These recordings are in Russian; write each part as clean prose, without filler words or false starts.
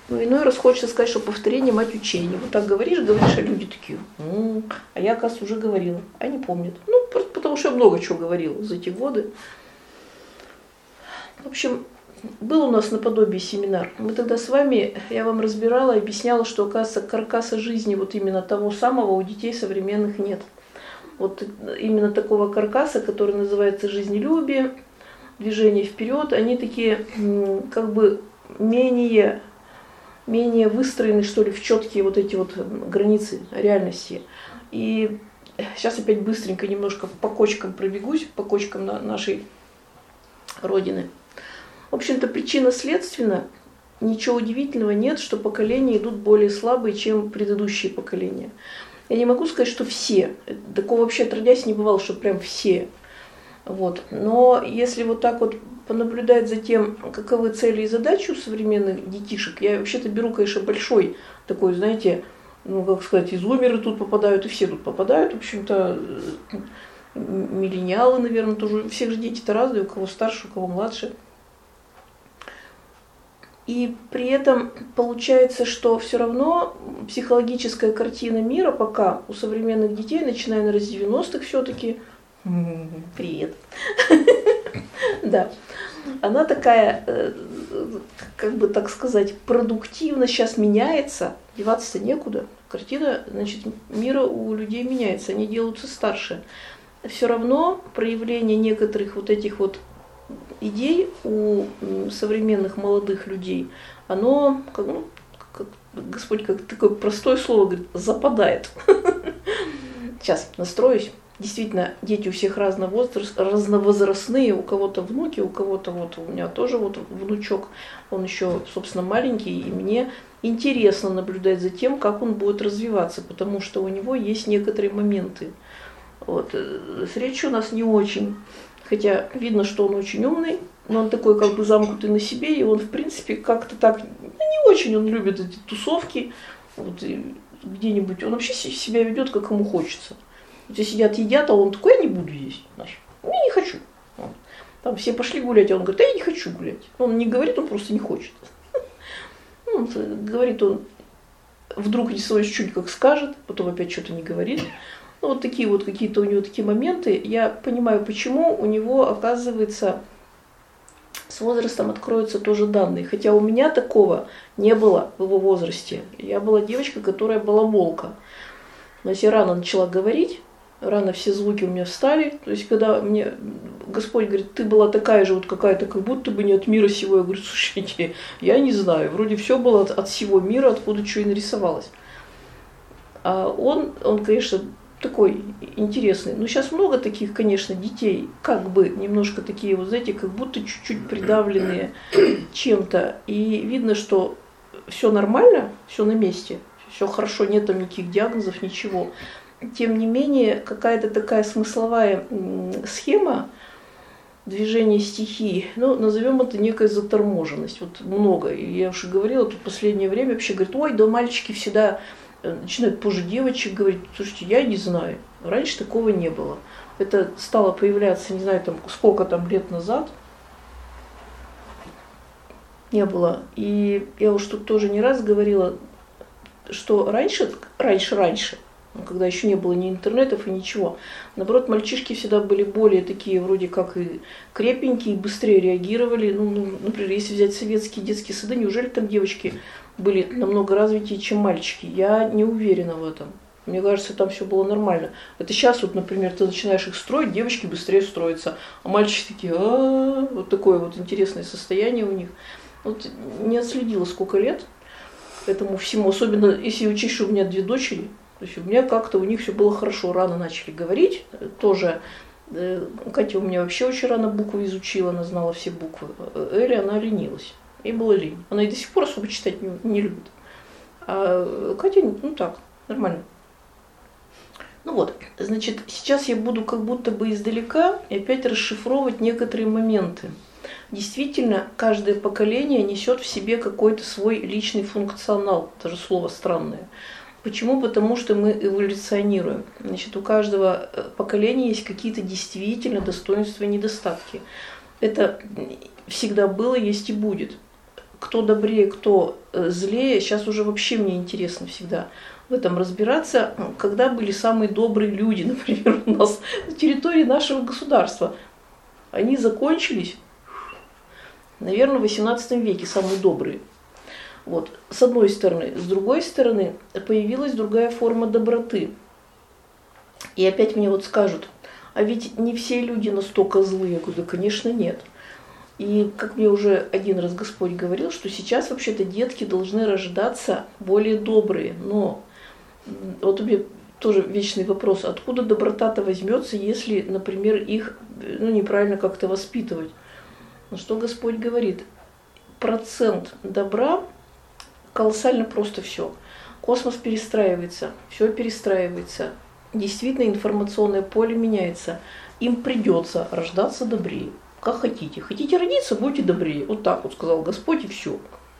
Но иной раз хочется сказать, что повторение мать учения. Вот так говоришь, а люди такие, а я, оказывается, уже говорила, а не помнят. Ну, просто потому что я много чего говорила за эти годы. В общем, был у нас наподобие семинар. Мы тогда с вами, я вам разбирала, объясняла, что, оказывается, каркаса жизни вот именно того самого у детей современных нет. Вот именно такого каркаса, который называется жизнелюбие, движение вперед, они такие как бы менее выстроены, что ли, в четкие вот эти вот границы реальности. И сейчас опять быстренько немножко по кочкам пробегусь, по кочкам нашей Родины. В общем-то, причинно-следственно ничего удивительного нет, что поколения идут более слабые, чем предыдущие поколения. Я не могу сказать, что все. Такого вообще отродясь не бывало, что прям все. Вот. Но если вот так вот понаблюдать за тем, каковы цели и задачи у современных детишек, я вообще-то беру, конечно, большой такой, знаете, ну, как сказать, и зумеры тут попадают, и все тут попадают. В общем-то, миллениалы, наверное, тоже. У всех же дети-то разные, у кого старше, у кого младше. И при этом получается, что все равно психологическая картина мира пока у современных детей, начиная, наверное, с 90-х все-таки, привет, да, она такая, как бы так сказать, продуктивно сейчас меняется, деваться-то некуда. Картина, значит, мира у людей меняется, они делаются старше. Все равно проявление некоторых вот этих вот идей у современных молодых людей, оно, как Господь, как такое простое слово говорит, западает. Сейчас настроюсь. Действительно, дети у всех разновозрастные, у кого-то внуки, у кого-то вот, у меня тоже вот внучок, он еще, собственно, маленький, и мне интересно наблюдать за тем, как он будет развиваться, потому что у него есть некоторые моменты. Вот. С речью у нас не очень. Хотя видно, что он очень умный, но он такой как бы замкнутый на себе, и он, в принципе, как-то так, не очень он любит эти тусовки, вот, где-нибудь, он вообще себя ведет, как ему хочется. Вот все сидят, едят, а он такой, я не буду есть, значит, я не хочу. Вот. Там все пошли гулять, а он говорит, я не хочу гулять. Он не говорит, он просто не хочет. Ну, говорит он, вдруг не свой чуть как скажет, потом опять что-то не говорит. Ну, вот такие вот какие-то у него такие моменты. Я понимаю, почему у него, оказывается, с возрастом откроются тоже данные. Хотя у меня такого не было в его возрасте. Я была девочка, которая балаболка. Но я рано начала говорить, рано все звуки у меня встали. То есть, когда мне Господь говорит, ты была такая же вот какая-то, как будто бы не от мира сего. Я говорю, слушайте, я не знаю. Вроде все было от всего мира, откуда что и нарисовалось. А он, конечно, такой интересный. Но сейчас много таких, конечно, детей, как бы немножко такие, вот знаете, как будто чуть-чуть придавленные чем-то. И видно, что все нормально, все на месте, все хорошо, нет там никаких диагнозов, ничего. Тем не менее, какая-то такая смысловая схема движения стихий, ну, назовем это некая заторможенность. Вот много. И я уже говорила, тут в последнее время вообще говорят, ой, да мальчики всегда начинают позже девочек говорить, слушайте, я не знаю, раньше такого не было. Это стало появляться, не знаю, там сколько там лет назад, не было. И я уж тут тоже не раз говорила, что раньше, когда еще не было ни интернетов и ничего, наоборот, мальчишки всегда были более такие, вроде как и крепенькие, и быстрее реагировали. Ну, например, если взять советские детские сады, неужели там девочки были намного развитее, чем мальчики? Я не уверена в этом. Мне кажется, там все было нормально. Это сейчас, вот, например, ты начинаешь их строить, девочки быстрее строятся, а мальчики такие, вот такое вот интересное состояние у них. Вот не отследила, сколько лет этому всему, особенно если учесть, что у меня 2 дочери. То есть у меня как-то у них все было хорошо, рано начали говорить. Тоже Катя у меня вообще очень рано буквы изучила, она знала все буквы. Эля, она ленилась. Ей было лень. Она и до сих пор особо читать не любит. А Катя, ну так, нормально. Ну вот, значит, сейчас я буду как будто бы издалека и опять расшифровывать некоторые моменты. Действительно, каждое поколение несет в себе какой-то свой личный функционал. Даже слово странное. Почему? Потому что мы эволюционируем. Значит, у каждого поколения есть какие-то действительно достоинства и недостатки. Это всегда было, есть и будет. кто добрее, кто злее, сейчас уже вообще мне интересно всегда в этом разбираться, когда были самые добрые люди, например, у нас на территории нашего государства. Они закончились, наверное, в XVIII веке, самые добрые. Вот, с одной стороны. С другой стороны, появилась другая форма доброты. И опять мне вот скажут, а ведь не все люди настолько злые. Я говорю, да, конечно, нет. И как мне уже один раз Господь говорил, что сейчас вообще-то детки должны рождаться более добрые. Но вот у меня тоже вечный вопрос, откуда доброта-то возьмется, если, например, их неправильно как-то воспитывать. Но что Господь говорит? Процент добра колоссально просто все. Космос перестраивается, все перестраивается. Действительно, информационное поле меняется. Им придется рождаться добрее. Как хотите. Хотите родиться, будьте добрее. Вот так вот сказал Господь, и все.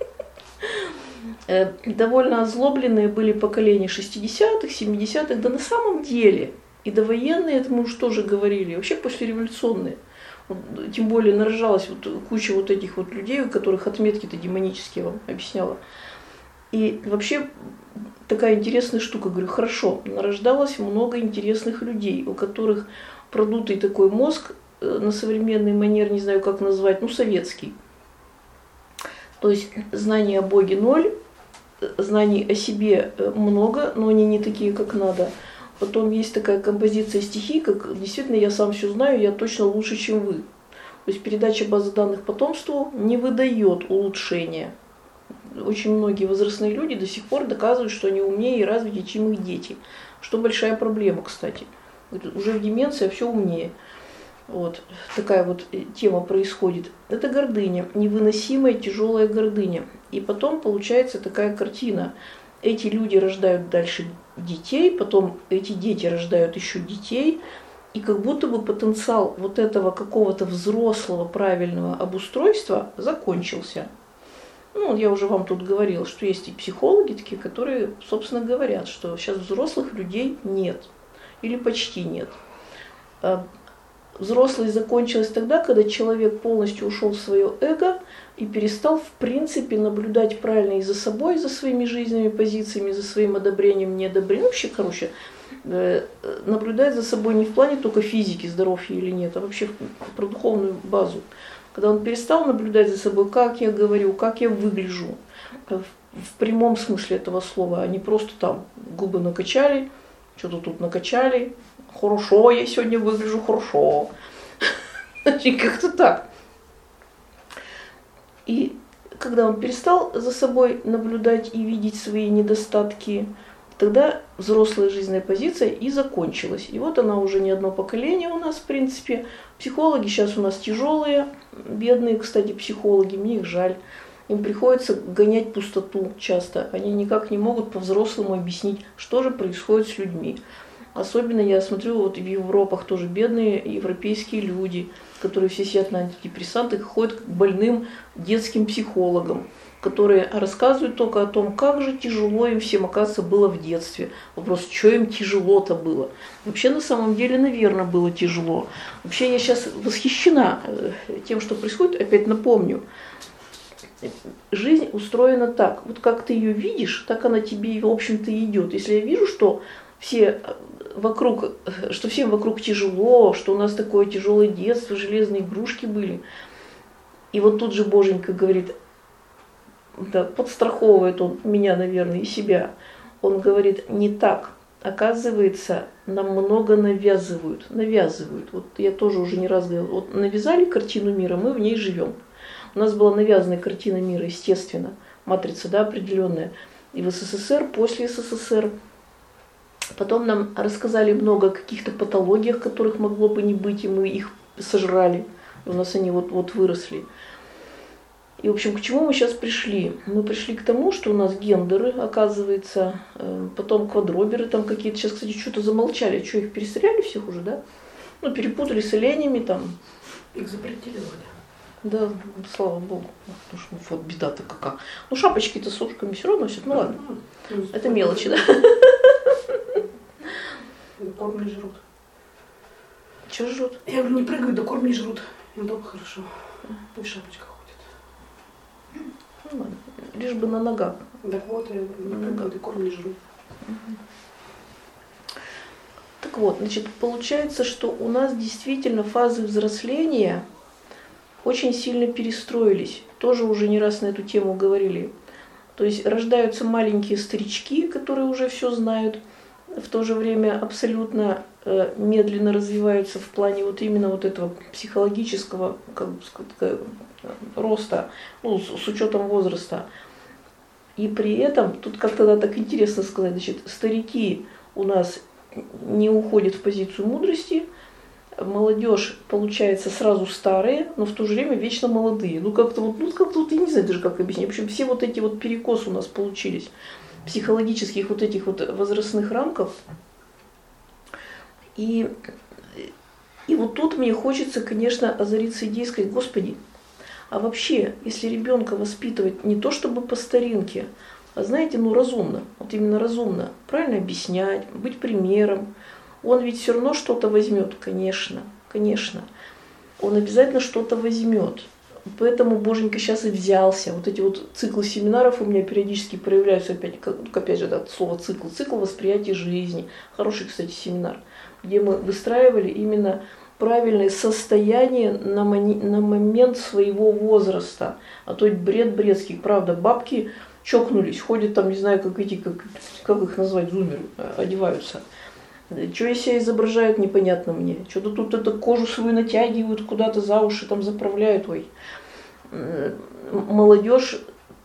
Довольно озлобленные были поколения 60-х, 70-х. Да на самом деле, и довоенные, это мы уж тоже говорили, вообще послереволюционные. Вот, тем более нарожалась вот куча вот этих вот людей, у которых отметки-то демонические, вам объясняла. И вообще такая интересная штука, говорю, хорошо, нарождалось много интересных людей, у которых продутый такой мозг, на современный манер, не знаю как назвать, советский. То есть знаний о Боге ноль, знаний о себе много, но они не такие, как надо. Потом есть такая композиция стихий, как действительно я сам все знаю, я точно лучше, чем вы. То есть передача базы данных потомству не выдает улучшения. Очень многие возрастные люди до сих пор доказывают, что они умнее и развитее, чем их дети. Что большая проблема, кстати. Уже в деменции все умнее. Вот такая вот тема происходит. Это гордыня, невыносимая тяжелая гордыня. И потом получается такая картина. Эти люди рождают дальше детей, потом эти дети рождают еще детей. И как будто бы потенциал вот этого какого-то взрослого правильного обустройства закончился. Я уже вам тут говорила, что есть и психологи такие, которые, собственно, говорят, что сейчас взрослых людей нет. Или почти нет. Взрослость закончилась тогда, когда человек полностью ушел в свое эго и перестал, в принципе, наблюдать правильно и за собой, за своими жизненными позициями, за своим одобрением, неодобрением. Вообще, наблюдать за собой не в плане только физики, здоровья или нет, а вообще про духовную базу. Когда он перестал наблюдать за собой, как я говорю, как я выгляжу, в прямом смысле этого слова, а не просто там губы накачали, что-то тут накачали, хорошо, я сегодня выгляжу хорошо. Как-то так. И когда он перестал за собой наблюдать и видеть свои недостатки, тогда взрослая жизненная позиция и закончилась. И вот она уже не одно поколение у нас, в принципе. Психологи сейчас у нас тяжелые, бедные, кстати, психологи, мне их жаль. Им приходится гонять пустоту часто. Они никак не могут по-взрослому объяснить, что же происходит с людьми. Особенно я смотрю, вот в Европах тоже бедные европейские люди, которые все сидят на антидепрессантах, ходят к больным детским психологам, которые рассказывают только о том, как же тяжело им всем, оказывается, было в детстве. Вопрос, что им тяжело-то было? Вообще, на самом деле, наверное, было тяжело. Вообще, я сейчас восхищена тем, что происходит. Опять напомню, жизнь устроена так. Вот как ты ее видишь, так она тебе, в общем-то, и идет. Если я вижу, что всем вокруг тяжело, что у нас такое тяжелое детство, железные игрушки были. И вот тут же Боженька говорит, да, подстраховывает он меня, наверное, и себя. Он говорит, не так. Оказывается, нам много навязывают. Вот я тоже уже не раз говорила. Вот навязали картину мира, мы в ней живем. У нас была навязанная картина мира, естественно. Матрица, да, определенная. И в СССР, после СССР. Потом нам рассказали много о каких-то патологиях, которых могло бы не быть, и мы их сожрали. И у нас они вот выросли. И, в общем, к чему мы сейчас пришли? Мы пришли к тому, что у нас гендеры, оказывается, потом квадроберы там какие-то. Сейчас, кстати, что-то замолчали. Что, их перестреляли всех уже, да? Перепутали с оленями там. Их запретили вроде. Да, слава богу. Потому что вот беда-то какая. Шапочки-то с ушками все равно носят. Ну ладно. Это мелочи, да? Корм не жрут. Что жрут? Я говорю, не прыгают, да корм не жрут. Им дома хорошо. И в шапочках ходят. лишь бы на ногах. Так вот, ты корм не жру. Так вот, значит, получается, что у нас действительно фазы взросления очень сильно перестроились. Тоже уже не раз на эту тему говорили. То есть рождаются маленькие старички, которые уже все знают, в то же время абсолютно медленно развиваются в плане вот именно вот этого психологического, как бы сказать, роста, ну, с учетом возраста. И при этом, тут как-то так интересно сказать, значит, старики у нас не уходят в позицию мудрости, молодежь, получается, сразу старые, но в то же время вечно молодые. Ну как-то вот, я не знаю даже как объяснить. В общем, все вот эти вот перекосы у нас получились, психологических вот этих вот возрастных рамков. И вот тут мне хочется, конечно, озариться идеей, сказать: Господи, а вообще, если ребенка воспитывать не то чтобы по старинке, а знаете, ну разумно, вот именно разумно, правильно объяснять, быть примером, он ведь все равно что-то возьмет, конечно, конечно. Он обязательно что-то возьмет. Поэтому Боженька сейчас и взялся. Вот эти вот циклы семинаров у меня периодически проявляются, опять же, да, слово цикл, цикл восприятия жизни. Хороший, кстати, семинар, где мы выстраивали именно правильное состояние на момент своего возраста. А то ведь бред бредский, правда, бабки чокнулись, ходят там, не знаю, как их назвать, зумеры, одеваются. Что из себя изображают, непонятно мне. Что-то тут это кожу свою натягивают, куда-то за уши там заправляют. Ой. Молодежь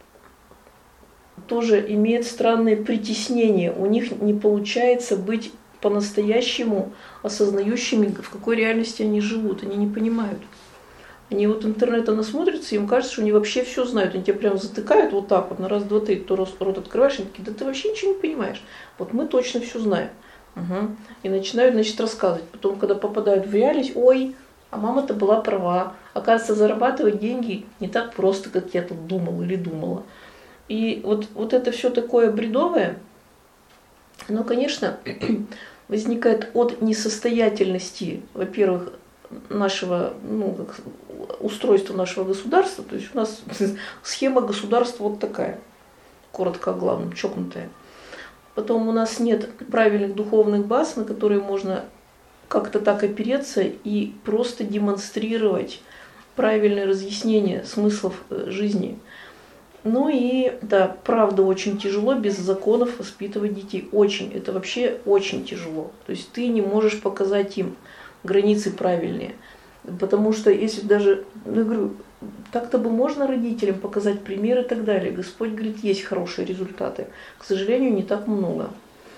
тоже имеет странное притеснение. У них не получается быть по-настоящему осознающими, в какой реальности они живут. Они не понимают. Они вот интернета насмотрятся, им кажется, что они вообще все знают. Они тебя прям затыкают вот так вот на раз, два, три, то рот открываешь, они такие: да ты вообще ничего не понимаешь. Вот мы точно все знаем. Угу. И начинают, значит, рассказывать. Потом, когда попадают в реальность: ой, а мама-то была права. Оказывается, зарабатывать деньги не так просто, как я тут думал или думала. И вот это все такое бредовое, оно, конечно, возникает от несостоятельности, во-первых, нашего, устройства нашего государства. То есть у нас схема государства вот такая, коротко о главном, чокнутая. Потом у нас нет правильных духовных баз, на которые можно как-то так опереться и просто демонстрировать правильное разъяснение смыслов жизни. Ну и, да, правда, очень тяжело без законов воспитывать детей. Очень, это вообще очень тяжело. То есть ты не можешь показать им границы правильные. Потому что если даже, я говорю, так-то бы можно родителям показать пример и так далее. Господь говорит, есть хорошие результаты. К сожалению, не так много.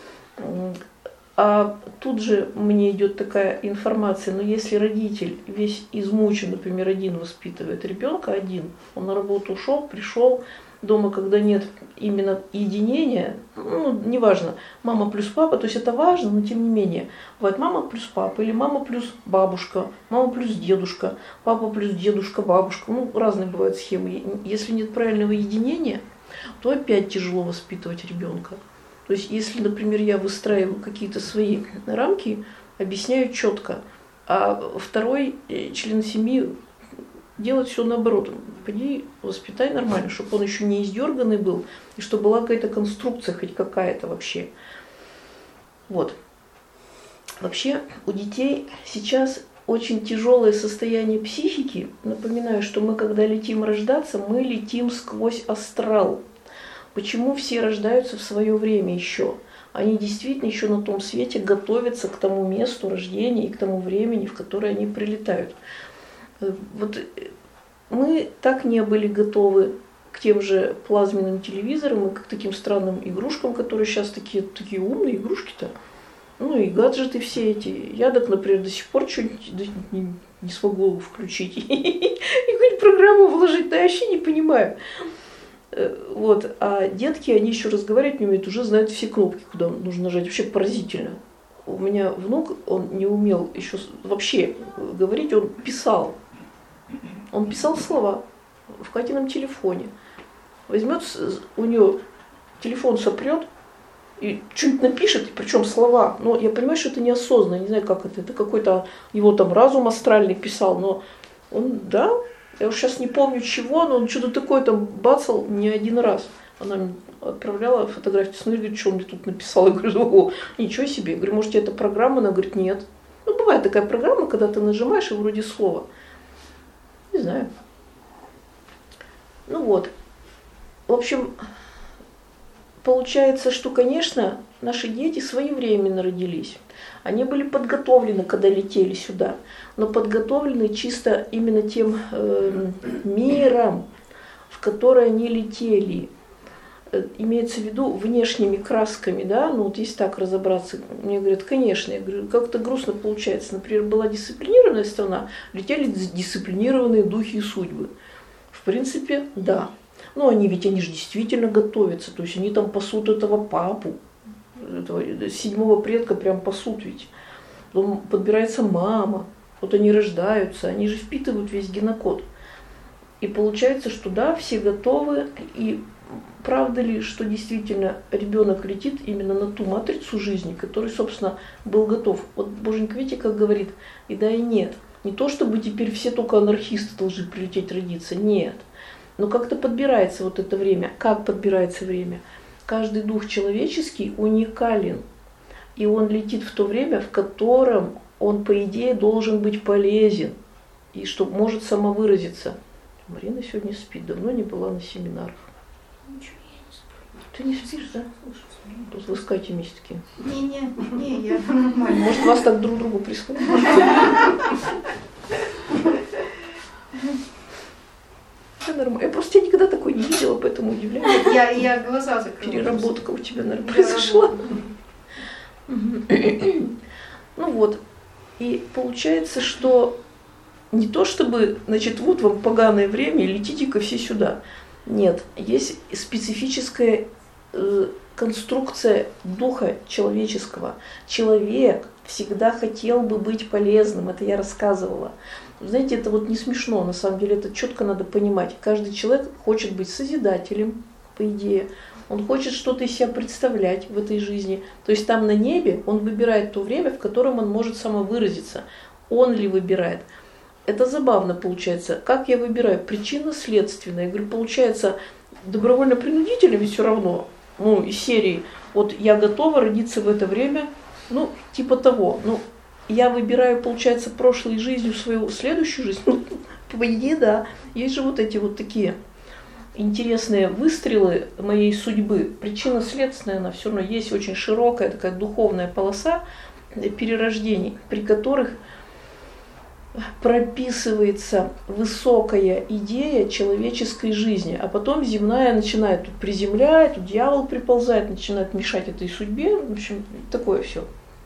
А тут же мне идет такая информация: но если родитель весь измучен, например, один воспитывает ребенка, один, он на работу ушел, пришел, дома, когда нет именно единения, неважно, мама плюс папа, то есть это важно, но тем не менее, бывает мама плюс папа, или мама плюс бабушка, мама плюс дедушка, папа плюс дедушка, бабушка, разные бывают схемы. Если нет правильного единения, то опять тяжело воспитывать ребенка. То есть, если, например, я выстраиваю какие-то свои рамки, объясняю четко, а второй член семьи делает все наоборот. Пойди, воспитай нормально, чтобы он еще не издерганный был, и чтобы была какая-то конструкция, хоть какая-то вообще. Вот. Вообще у детей сейчас очень тяжелое состояние психики. Напоминаю, что мы, когда летим рождаться, мы летим сквозь астрал. Почему все рождаются в свое время еще? Они действительно еще на том свете готовятся к тому месту рождения и к тому времени, в которое они прилетают. Вот мы так не были готовы к тем же плазменным телевизорам и к таким странным игрушкам, которые сейчас такие умные игрушки-то. И гаджеты все эти. Я так, например, до сих пор что-нибудь не смогу включить и какую-нибудь программу вложить, да я вообще не понимаю. Вот. А детки, они еще разговаривать не умеют, уже знают все кнопки, куда нужно нажать. Вообще поразительно. У меня внук, он не умел еще вообще говорить, он писал. Он писал слова в Катином телефоне. Возьмет, у нее телефон сопрет и что-нибудь напишет, причем слова. Но я понимаю, что это неосознанно, не знаю, как это какой-то его там разум астральный писал, но он, да, Я уж сейчас не помню чего, но он что-то такое там бацал не один раз. Она мне отправляла фотографию, смотри, говорит, что он мне тут написал. Я говорю, ого, ничего себе. Я говорю, может, это программа? Она говорит, нет. Ну, бывает такая программа, когда ты нажимаешь и вроде слова. Не знаю. Ну вот. В общем, получается, что, конечно, наши дети своевременно родились. Они были подготовлены, когда летели сюда, но подготовлены чисто именно тем миром, в который они летели. Имеется в виду внешними красками, да, ну вот если так разобраться, мне говорят, конечно, я говорю, как-то грустно получается. Например, была дисциплинированная страна, летели дисциплинированные духи и судьбы. В принципе, да. Но они же действительно готовятся, то есть они там пасут этого папу, этого седьмого предка прям пасут ведь. Потом подбирается мама, вот они рождаются, они же впитывают весь генокод. И получается, что да, все готовы, и правда ли, что действительно ребенок летит именно на ту матрицу жизни, который, собственно, был готов. Вот Боженька, видите, как говорит, и да, и нет. Не то, чтобы теперь все только анархисты должны прилететь родиться, нет. Но как-то подбирается вот это время. Как подбирается время? Каждый дух человеческий уникален. И он летит в то время, в котором он, по идее, должен быть полезен. И что может самовыразиться. Марина сегодня спит, давно не была на семинарах. Ничего, я не сплю. Ты не спишь, да? Тут вы с Катей вместе такие. Не, я нормально. Может, вас так друг к другу прислали? Это нормально. Я просто тебя никогда такой не видела, поэтому удивляюсь. Я глаза закрыла. Переработка у тебя, наверное, произошла. Ну вот. И получается, что не то чтобы, значит, вот вам поганое время, летите-ка все сюда. Нет, есть специфическая конструкция духа человеческого. Человек всегда хотел бы быть полезным, это я рассказывала. Знаете, это вот не смешно, на самом деле это четко надо понимать. Каждый человек хочет быть созидателем, по идее. Он хочет что-то из себя представлять в этой жизни. То есть там на небе он выбирает то время, в котором он может самовыразиться. Он ли выбирает? Это забавно получается. Как я выбираю? Причинно-следственно. Я говорю, получается, добровольно-принудительно ведь все равно. Ну, из серии, вот я готова родиться в это время, ну, типа того. Ну, я выбираю, получается, прошлой жизнью свою следующую жизнь. Ну, по идее, да. Есть же вот эти вот такие интересные выстрелы моей судьбы. Причинно-следственная, она все равно есть очень широкая такая духовная полоса перерождений, при которых прописывается высокая идея человеческой жизни, а потом земная начинает тут приземлять, тут дьявол приползает, начинает мешать этой судьбе, в общем, такое все.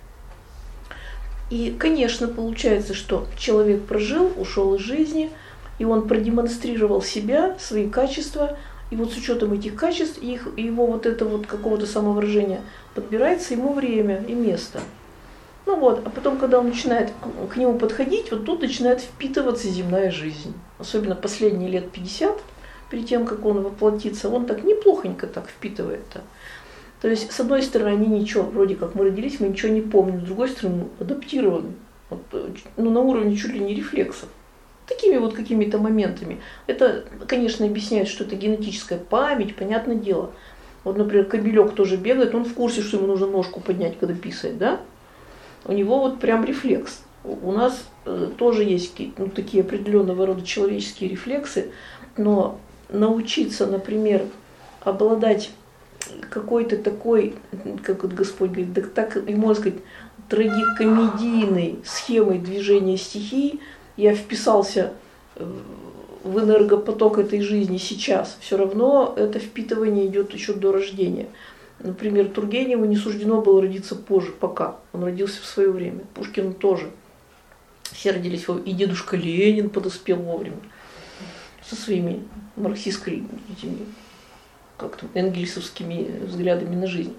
И, конечно, получается, что человек прожил, ушел из жизни, и он продемонстрировал себя, свои качества, и вот с учетом этих качеств, его вот это вот какого-то самовыражения подбирается ему время и место. Ну вот, а потом, когда он начинает к нему подходить, вот тут начинает впитываться земная жизнь. Особенно последние лет 50, перед тем, как он воплотится, он так неплохонько так впитывает-то. То есть, с одной стороны, они ничего, вроде как мы родились, мы ничего не помним, с другой стороны, адаптированы, вот, ну, на уровне чуть ли не рефлексов. Такими вот какими-то моментами. Это, конечно, объясняет, что это генетическая память, понятное дело. Вот, например, кобелек тоже бегает, он в курсе, что ему нужно ножку поднять, когда писает, да? У него вот прям рефлекс. У нас тоже есть ну, такие определенного рода человеческие рефлексы, но научиться, например, обладать какой-то такой, как вот Господь говорит, так, можно сказать, трагикомедийной схемой движения стихий, я вписался в энергопоток этой жизни сейчас, все равно это впитывание идет еще до рождения. Например, Тургеневу не суждено было родиться позже, пока. Он родился в свое время. Пушкину тоже. Все родились вовремя. И дедушка Ленин подоспел вовремя. Со своими марксистскими, как там, энгельсовскими взглядами на жизнь.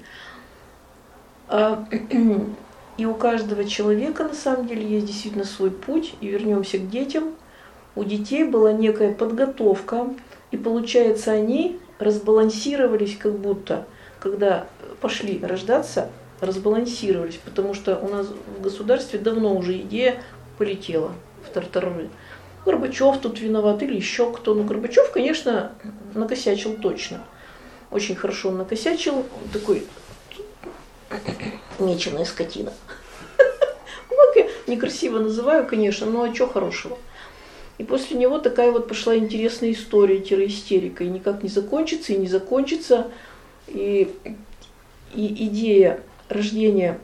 И у каждого человека, на самом деле, есть действительно свой путь. И вернемся к детям. У детей была некая подготовка. И получается, они разбалансировались как будто, когда пошли рождаться, разбалансировались, потому что у нас в государстве давно уже идея полетела в тартарары. Горбачев тут виноват или еще кто. Ну, Горбачев, конечно, накосячил точно. Очень хорошо он накосячил. Такой меченая скотина. Некрасиво называю, конечно, но а что хорошего? И после него такая вот пошла интересная история-истерика. И никак не закончится, и не закончится. И идея рождения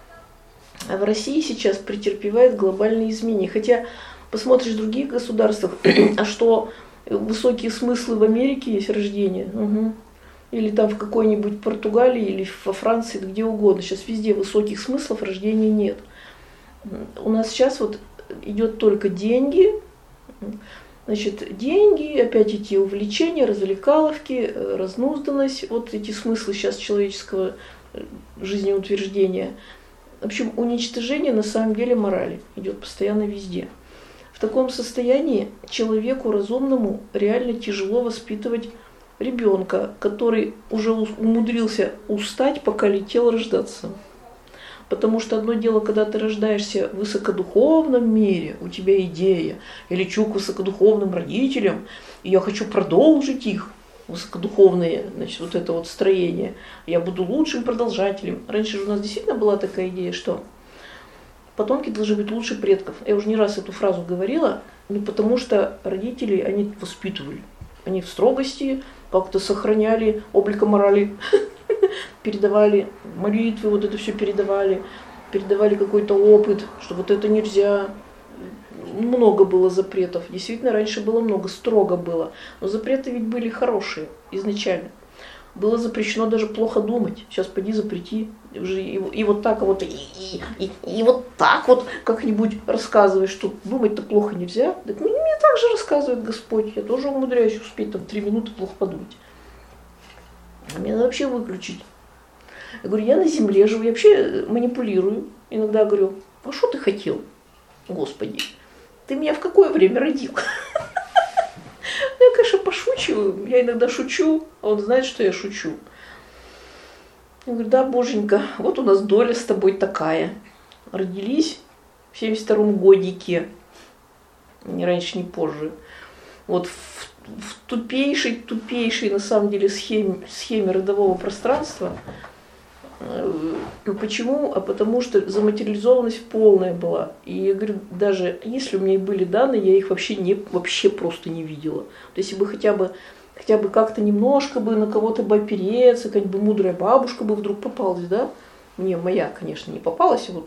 в России сейчас претерпевает глобальные изменения. Хотя посмотришь в других государствах, а что высокие смыслы в Америке есть рождение. Угу. Или там в какой-нибудь Португалии, или во Франции, где угодно. Сейчас везде высоких смыслов рождения нет. У нас сейчас вот идет только деньги, значит, деньги, опять эти увлечения, развлекаловки, разнузданность, вот эти смыслы сейчас человеческого жизнеутверждения. В общем, уничтожение на самом деле морали идет постоянно везде. В таком состоянии человеку разумному реально тяжело воспитывать ребенка, который уже умудрился устать, пока летел рождаться. Потому что одно дело, когда ты рождаешься в высокодуховном мире, у тебя идея, я лечу к высокодуховным родителям, и я хочу продолжить их высокодуховное, значит, вот это вот строение, я буду лучшим продолжателем. Раньше же у нас действительно была такая идея, что потомки должны быть лучше предков. Я уже не раз эту фразу говорила, ну, потому что родители, они воспитывали, они в строгости как-то сохраняли облика морали, передавали молитвы, вот это все передавали какой-то опыт, что вот это нельзя. Много было запретов. Действительно, раньше было много, строго было. Но запреты ведь были хорошие изначально. Было запрещено даже плохо думать. Сейчас поди запрети. И вот так вот, и вот так вот как-нибудь рассказываешь, что думать-то плохо нельзя. Так мне так же рассказывает Господь. Я тоже умудряюсь успеть там 3 минуты плохо подумать. Мне надо вообще выключить. Я говорю, я на земле живу, я вообще манипулирую. Иногда говорю, а что ты хотел, Господи? Ты меня в какое время родил? Я, конечно, пошучиваю, я иногда шучу, а он знает, что я шучу. Я говорю, да, Боженька, вот у нас доля с тобой такая. Родились в 72-м годике, ни раньше, ни позже. Вот в тупейшей на самом деле схеме родового пространства. Почему? А потому что заматериализованность полная была. И я говорю, даже если у меня и были данные, я их вообще просто не видела. То есть, если бы хотя бы как-то немножко бы на кого-то бы опереться, какая-нибудь бы мудрая бабушка бы вдруг попалась, да? Мне моя, конечно, не попалась. Вот.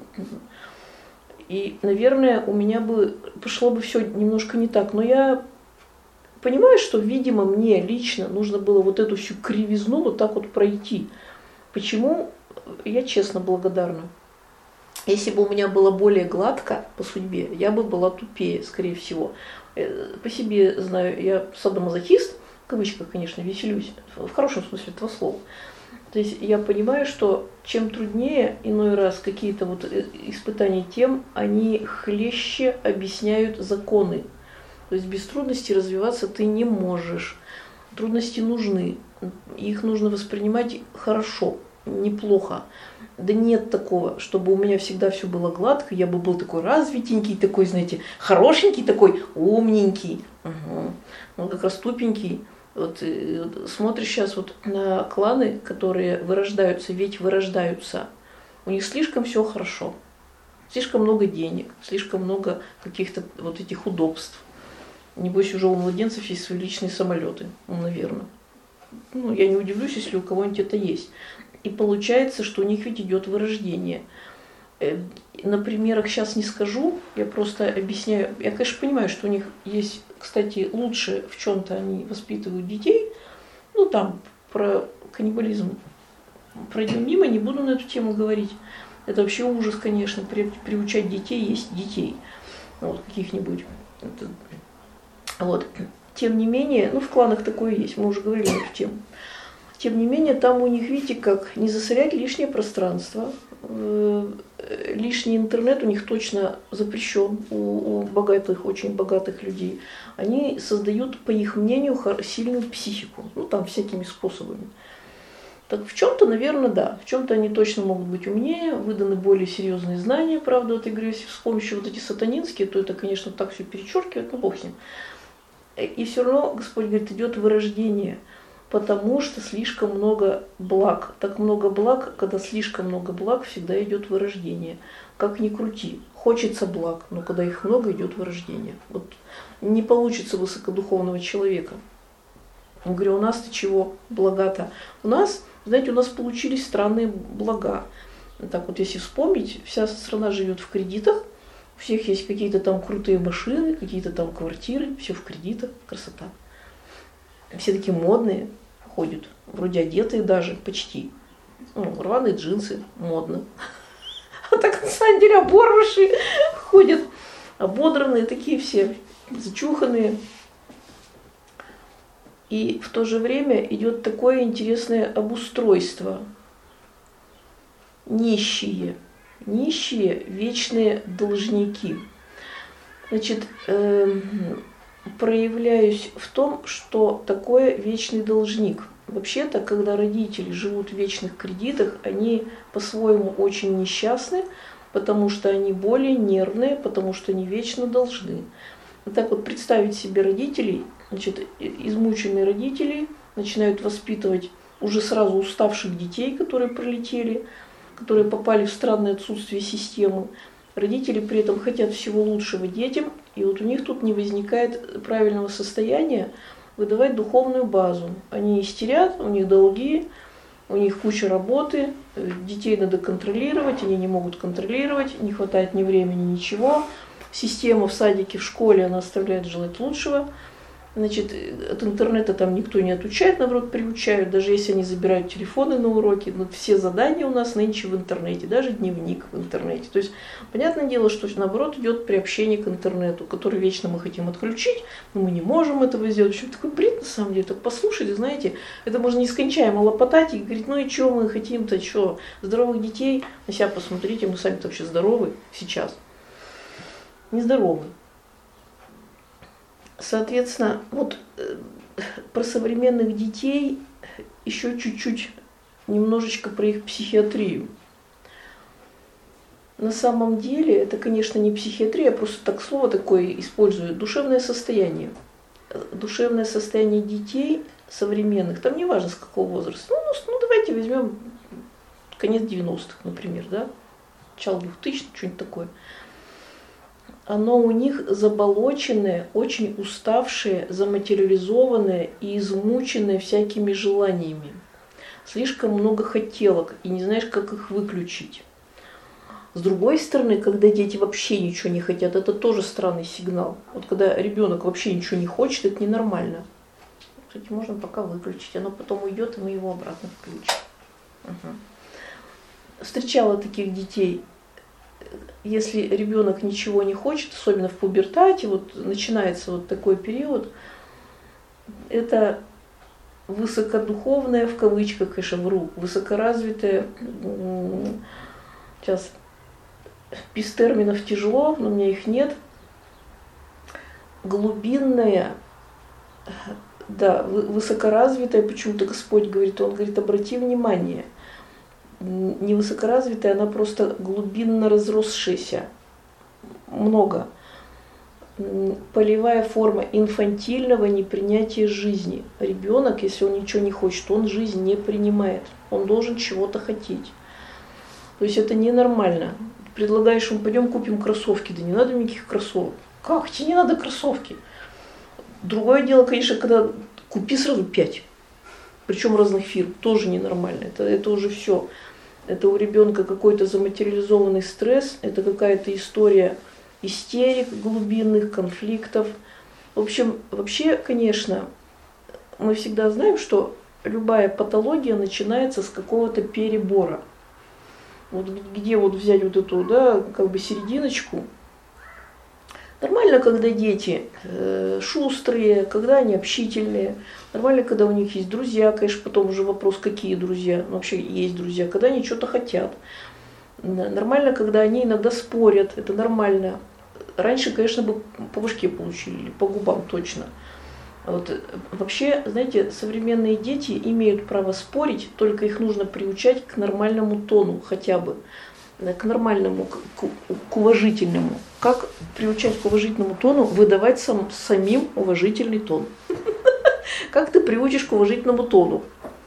И, наверное, у меня бы пошло бы все немножко не так. Но я понимаю, что, видимо, мне лично нужно было вот эту всю кривизну вот так вот пройти. Почему? Я честно благодарна. Если бы у меня было более гладко по судьбе, я бы была тупее, скорее всего. По себе знаю, я садомазохист, в кавычках, конечно, веселюсь, в хорошем смысле этого слова. То есть я понимаю, что чем труднее иной раз какие-то вот испытания, тем они хлеще объясняют законы. То есть без трудностей развиваться ты не можешь. Трудности нужны. Их нужно воспринимать хорошо, неплохо. Да нет такого, чтобы у меня всегда все было гладко, я бы был такой развитенький, такой, знаете, хорошенький, такой умненький. Угу. Он как раз тупенький. Вот смотришь сейчас вот на кланы, которые вырождаются, ведь вырождаются. У них слишком все хорошо. Слишком много денег, слишком много каких-то вот этих удобств. Небось, уже у младенцев есть свои личные самолеты, ну, наверное. Ну, я не удивлюсь, если у кого-нибудь это есть. И получается, что у них ведь идет вырождение. На примерах сейчас не скажу, я просто объясняю. Я, конечно, понимаю, что у них есть, кстати, лучше в чем-то они воспитывают детей. Ну, там, про каннибализм пройдем мимо, не буду на эту тему говорить. Это вообще ужас, конечно, приучать детей есть детей. Вот, каких-нибудь. Вот. Тем не менее, ну в кланах такое есть, мы уже говорили на эту тему. Тем не менее, там у них, видите, как не засорять лишнее пространство. Лишний интернет у них точно запрещен у богатых, очень богатых людей. Они создают, по их мнению, сильную психику. Ну там всякими способами. Так в чем-то, наверное, да. В чем-то они точно могут быть умнее, выданы более серьезные знания. Правда, вот я говорю, если с помощью вот эти сатанинские, то это, конечно, так все перечеркивает, но бог с ним. И все равно, Господь говорит, идет вырождение, потому что слишком много благ. Так много благ, когда слишком много благ, всегда идет вырождение. Как ни крути, хочется благ, но когда их много, идет вырождение. Вот не получится высокодуховного человека. Я говорю, у нас-то чего блага-то? У нас, знаете, у нас получились странные блага. Так вот, если вспомнить, вся страна живет в кредитах, у всех есть какие-то там крутые машины, какие-то там квартиры, все в кредитах, красота. Все такие модные ходят, вроде одетые даже, почти. Ну, рваные джинсы, модно. А так на самом деле оборвыши ходят, ободранные такие все, зачуханные. И в то же время идет такое интересное обустройство. Нищие, вечные должники. Значит, проявляюсь в том, что такое вечный должник. Вообще-то, когда родители живут в вечных кредитах, они по-своему очень несчастны, потому что они более нервные, потому что они вечно должны. Вот так вот представить себе родителей, значит, измученные родители начинают воспитывать уже сразу уставших детей, которые пролетели, которые попали в странное отсутствие системы. Родители при этом хотят всего лучшего детям, и вот у них тут не возникает правильного состояния выдавать духовную базу. Они истерят, у них долги, у них куча работы, детей надо контролировать, они не могут контролировать, не хватает ни времени, ничего. Система в садике, в школе, она оставляет желать лучшего. Значит, от интернета там никто не отучает, наоборот, приучают, даже если они забирают телефоны на уроки. Но все задания у нас нынче в интернете, даже дневник в интернете. То есть, понятное дело, что наоборот идет приобщение к интернету, который вечно мы хотим отключить, но мы не можем этого сделать. В общем, такой бред, на самом деле, так послушайте, знаете, это можно нескончаемо лопотать и говорить, ну и что мы хотим-то, что, здоровых детей, на себя посмотрите, мы сами-то вообще здоровы сейчас. Нездоровы. Соответственно, вот про современных детей еще чуть-чуть, немножечко про их психиатрию. На самом деле, это, конечно, не психиатрия, я просто так слово такое использую, душевное состояние. Душевное состояние детей современных, там не важно с какого возраста, ну давайте возьмем конец 90-х, например, да, начало 2000-х, что-нибудь такое. Оно у них заболоченное, очень уставшее, заматериализованное и измученное всякими желаниями. Слишком много хотелок, и не знаешь, как их выключить. С другой стороны, когда дети вообще ничего не хотят, это тоже странный сигнал. Вот когда ребенок вообще ничего не хочет, это ненормально. Кстати, можно пока выключить, оно потом уйдет, и мы его обратно включим. Угу. Встречала таких детей. Если ребенок ничего не хочет, особенно в пубертате, вот начинается вот такой период, это высокодуховная, в кавычках, конечно, вру, высокоразвитая, сейчас без терминов тяжело, но у меня их нет, глубинная, да, высокоразвитая, почему-то Господь говорит, Он говорит, обрати внимание, не высокоразвитая, она просто глубинно разросшаяся, много. Полевая форма инфантильного непринятия жизни. Ребенок, если он ничего не хочет, он жизнь не принимает. Он должен чего-то хотеть. То есть это ненормально. Предлагаешь ему, пойдем купим кроссовки. Да не надо никаких кроссовок. Как? Тебе не надо кроссовки. Другое дело, конечно, когда купи сразу 5. Причем разных фирм. Тоже ненормально. Это уже все. Это у ребенка какой-то заматериализованный стресс. Это какая-то история истерик глубинных, конфликтов. В общем, вообще, конечно, мы всегда знаем, что любая патология начинается с какого-то перебора. Вот где вот взять вот эту, да, как бы серединочку. Нормально, когда дети шустрые, когда они общительные. Нормально, когда у них есть друзья. Конечно, потом уже вопрос, какие друзья. Но вообще есть друзья, когда они что-то хотят. Нормально, когда они иногда спорят. Это нормально. Раньше, конечно, бы по башке получили, или по губам точно. Вот, вообще, знаете, современные дети имеют право спорить, только их нужно приучать к нормальному тону хотя бы, к нормальному, к уважительному. Как приучать к уважительному тону? Выдавать самим уважительный тон. Как ты приучишь к уважительному тону?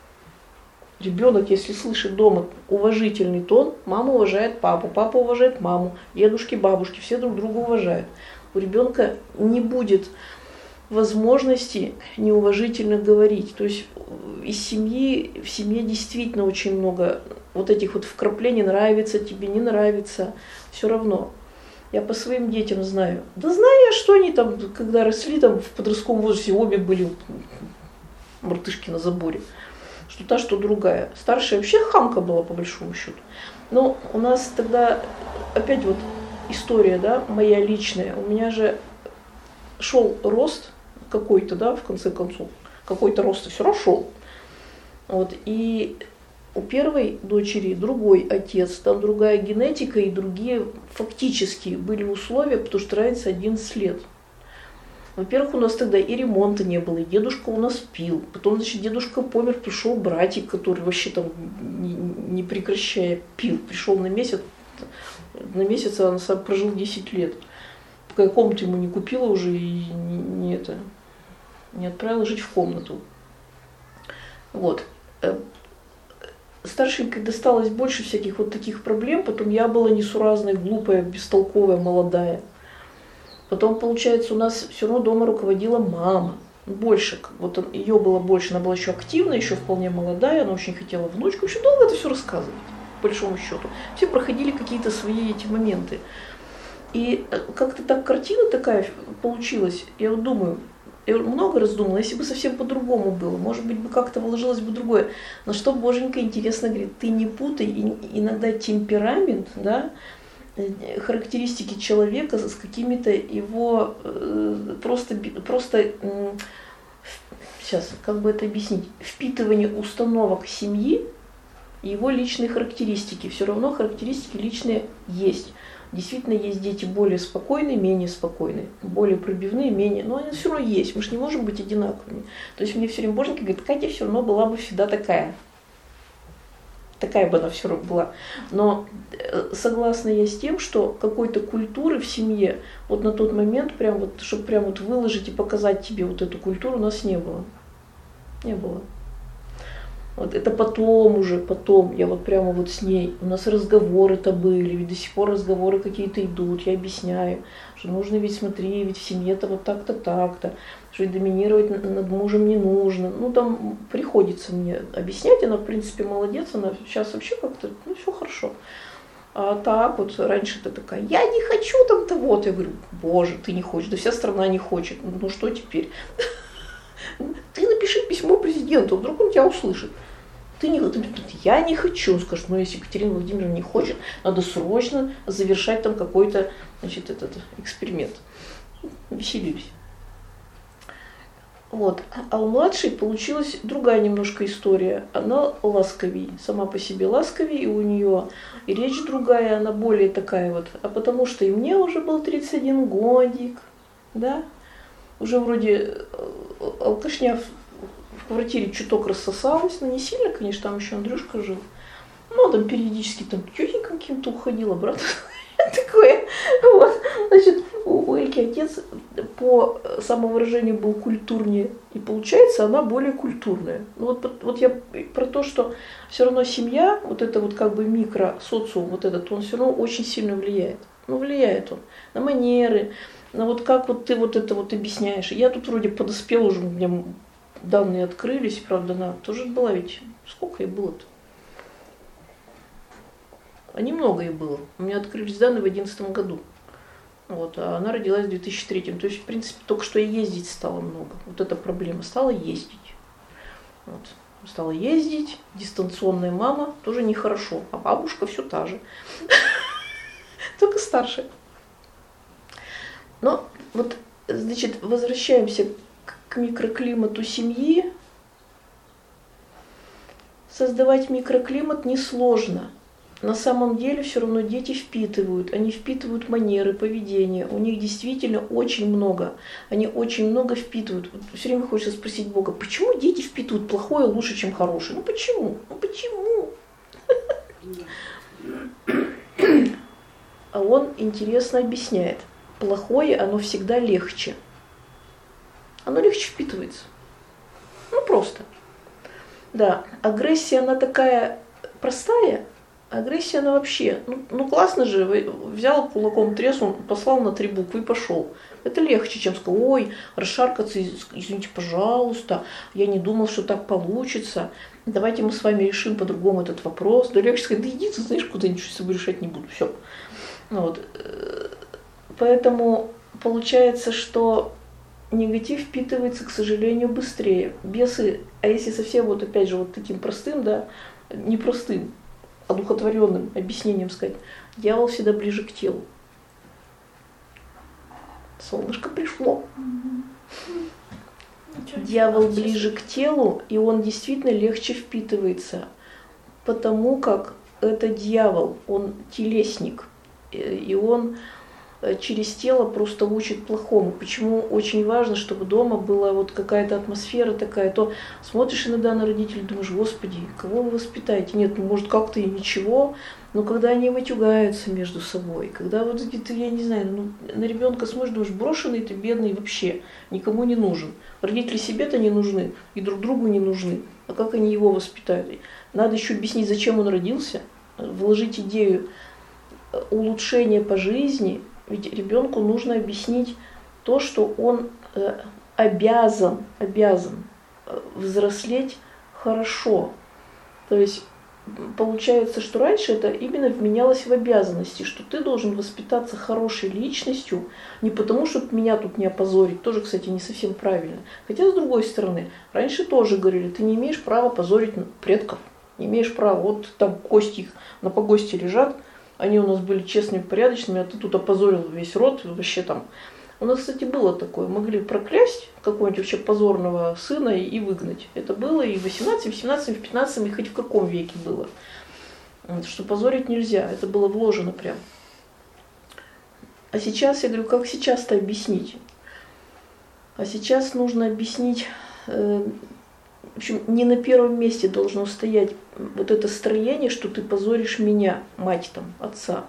Ребенок, если слышит дома уважительный тон, мама уважает папу, папа уважает маму, дедушки, бабушки, все друг друга уважают. У ребенка не будет возможности неуважительно говорить. То есть в семье действительно очень много вот этих вот вкраплений: нравится тебе, не нравится, все равно. Я по своим детям знаю. Да знаю я, что они там, когда росли, там в подростковом возрасте обе были мартышки на заборе. Что та, что другая. Старшая вообще хамка была, по большому счету. Но у нас тогда опять вот история, да, моя личная. У меня же шел рост какой-то, да, в конце концов. Какой-то рост все равно шел. Вот, и у первой дочери другой отец, там другая генетика и другие фактически были условия, потому что разница 11 лет. Во-первых, у нас тогда и ремонта не было, и дедушка у нас пил. Потом, значит, дедушка помер, пришел братик, который вообще там не прекращая пил. Пришел на месяц, а он сам прожил 10 лет. Пока я комнату ему не купила уже и не отправила жить в комнату. Вот. Старшенькой досталось больше всяких вот таких проблем, потом я была несуразная, глупая, бестолковая, молодая. Потом, получается, у нас все равно дома руководила мама. Больше, вот ее было больше, она была еще активная, еще вполне молодая, она очень хотела внучку. Очень долго это все рассказывать, по большому счету. Все проходили какие-то свои эти моменты. И как-то так картина такая получилась. Я вот думаю, я много раз думала, если бы совсем по-другому было, может быть, бы как-то вложилось бы другое. Но что Боженька интересно говорит: ты не путай, иногда темперамент, да, характеристики человека с какими-то его сейчас, как бы это объяснить, впитывание установок семьи и его личные характеристики. Все равно характеристики личные есть. Действительно, есть дети более спокойные, менее спокойные, более пробивные, менее. Но они все равно есть, мы же не можем быть одинаковыми. То есть мне все время Боженька говорит: Катя все равно была бы всегда такая. Такая бы она все равно была. Но согласна я с тем, что какой-то культуры в семье вот на тот момент, прям вот, чтобы прям вот выложить и показать тебе вот эту культуру, у нас не было. Не было. Вот это потом, я вот прямо вот с ней, у нас разговоры-то были, ведь до сих пор разговоры какие-то идут, я объясняю, что нужно ведь, смотри, ведь в семье-то вот так-то, так-то, что и доминировать над мужем не нужно. Ну, там приходится мне объяснять, она, в принципе, молодец, она сейчас вообще как-то, ну, все хорошо. А так вот, раньше ты такая: я не хочу там того-то. Я говорю: Боже, ты не хочешь, да вся страна не хочет, ну что теперь? Ты напиши письмо президенту, вдруг он тебя услышит. Я не хочу. Он скажет: ну, если Екатерина Владимировна не хочет, надо срочно завершать там какой-то, значит, этот эксперимент. Веселились. Вот. А у младшей получилась другая немножко история. Она ласковей, сама по себе ласковей, и у нее и речь другая, она более такая вот. А потому что и мне уже был 31 годик, да, уже вроде алкашня в квартире чуток рассосалась, но не сильно, конечно, там еще Андрюшка жил. Ну, там периодически там тетенькам каким-то уходила, брат. Такое. Вот. Значит, у Эльки отец по самовыражению был культурнее, и получается, она более культурная. Ну, вот я про то, что все равно семья, вот это вот как бы микросоциум, вот этот, он все равно очень сильно влияет. Ну, влияет он на манеры, на вот как вот ты вот это вот объясняешь. Я тут вроде подоспела уже, у меня данные открылись, правда, она тоже была ведь, сколько ей было-то? А немного ей было. У меня открылись данные в 2011 году. Вот, а она родилась в 2003. То есть, в принципе, только что и ездить стало много. Вот эта проблема. Стала ездить. Вот. Стала ездить. Дистанционная мама тоже нехорошо. А бабушка все та же. Только старше. Но вот, значит, возвращаемся к микроклимату семьи. Создавать микроклимат несложно. на самом деле все равно дети впитывают, они впитывают манеры, поведение, у них действительно очень много, они очень много впитывают. Вот все время хочется спросить Бога, почему дети впитывают плохое лучше, чем хорошее? Ну почему? Ну почему? А он интересно объясняет, плохое оно всегда легче. Оно легче впитывается. Ну просто. Да, агрессия, она такая простая. Агрессия, она вообще, ну классно же, взял кулаком треснул, послал на 3 буквы и пошел. Это легче, чем сказать, ой, расшаркаться, извините, пожалуйста, я не думал, что так получится. Давайте мы с вами решим по-другому этот вопрос. Да легче сказать, да иди ты знаешь куда, ничего с собой решать не буду, все. Вот. Поэтому получается, что негатив впитывается, к сожалению, быстрее. Бесы, а если совсем вот опять же вот таким простым, да, непростым, одухотворенным объяснением сказать, дьявол всегда ближе к телу. Солнышко пришло. Дьявол ближе к телу, и он действительно легче впитывается, потому как это дьявол, он телесник, и он через тело просто учит плохому. Почему очень важно, чтобы дома была вот какая-то атмосфера такая, то смотришь иногда на родителей, думаешь, господи, кого вы воспитаете? Нет, ну может как-то и ничего, но когда они матюгаются между собой, когда вот где-то, я не знаю, ну, на ребенка смотришь, думаешь, брошенный ты, бедный, вообще никому не нужен. Родители себе-то не нужны и друг другу не нужны. А как они его воспитают? Надо еще объяснить, зачем он родился, вложить идею улучшения по жизни. Ведь ребенку нужно объяснить то, что он обязан взрослеть хорошо. То есть получается, что раньше это именно вменялось в обязанности, что ты должен воспитаться хорошей личностью, не потому, чтобы меня тут не опозорить, тоже, кстати, не совсем правильно. Хотя, с другой стороны, раньше тоже говорили, ты не имеешь права позорить предков, не имеешь права, вот там кости их на погосте лежат, они у нас были честными, порядочными, а ты тут опозорил весь род, вообще там. У нас, кстати, было такое, могли проклясть какого-нибудь вообще позорного сына и выгнать. Это было и в 18, в 17, в 15, и хоть в каком веке было. Что позорить нельзя, это было вложено прям. А сейчас, я говорю, как сейчас-то объяснить? А сейчас нужно объяснить, в общем, не на первом месте должно стоять вот это строение, что ты позоришь меня, мать там, отца.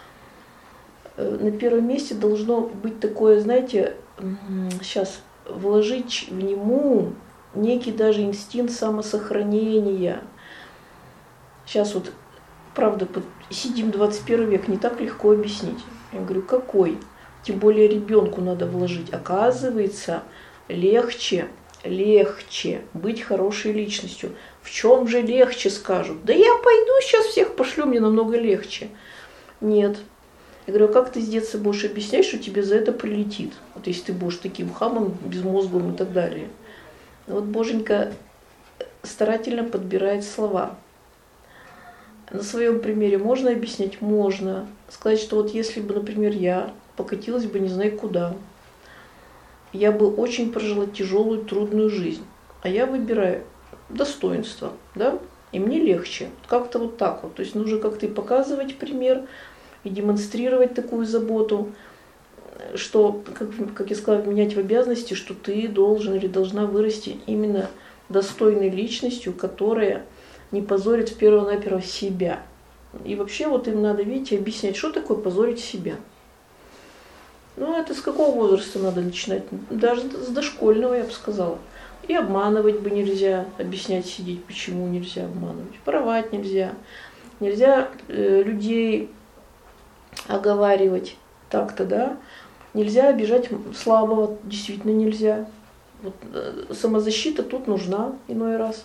На первом месте должно быть такое, знаете, сейчас вложить в него некий даже инстинкт самосохранения. Сейчас вот, правда, сидим 21 век, не так легко объяснить. Я говорю, какой? Тем более ребенку надо вложить. Оказывается, легче быть хорошей личностью. В чем же легче, скажут? Да я пойду сейчас всех пошлю, мне намного легче. Нет. Я говорю, а как ты с детства будешь объяснять, что тебе за это прилетит? Вот если ты будешь таким хамом, безмозглым и так далее. Вот Боженька старательно подбирает слова. На своем примере можно объяснять? Можно. Сказать, что вот если бы, например, я покатилась бы не знаю куда, я бы очень прожила тяжелую, трудную жизнь. А я выбираю достоинство, да? И мне легче. Как-то вот так вот. То есть нужно как-то и показывать пример, и демонстрировать такую заботу, что, как я сказала, менять в обязанности, что ты должен или должна вырасти именно достойной личностью, которая не позорит перво-наперво себя. И вообще вот им надо, видите, объяснять, что такое позорить себя. Ну, это с какого возраста надо начинать? Даже с дошкольного, я бы сказала. И обманывать бы нельзя, объяснять сидеть, почему нельзя обманывать. Воровать нельзя. Нельзя людей оговаривать так-то, да. Нельзя обижать слабого, действительно нельзя. Вот, самозащита тут нужна иной раз.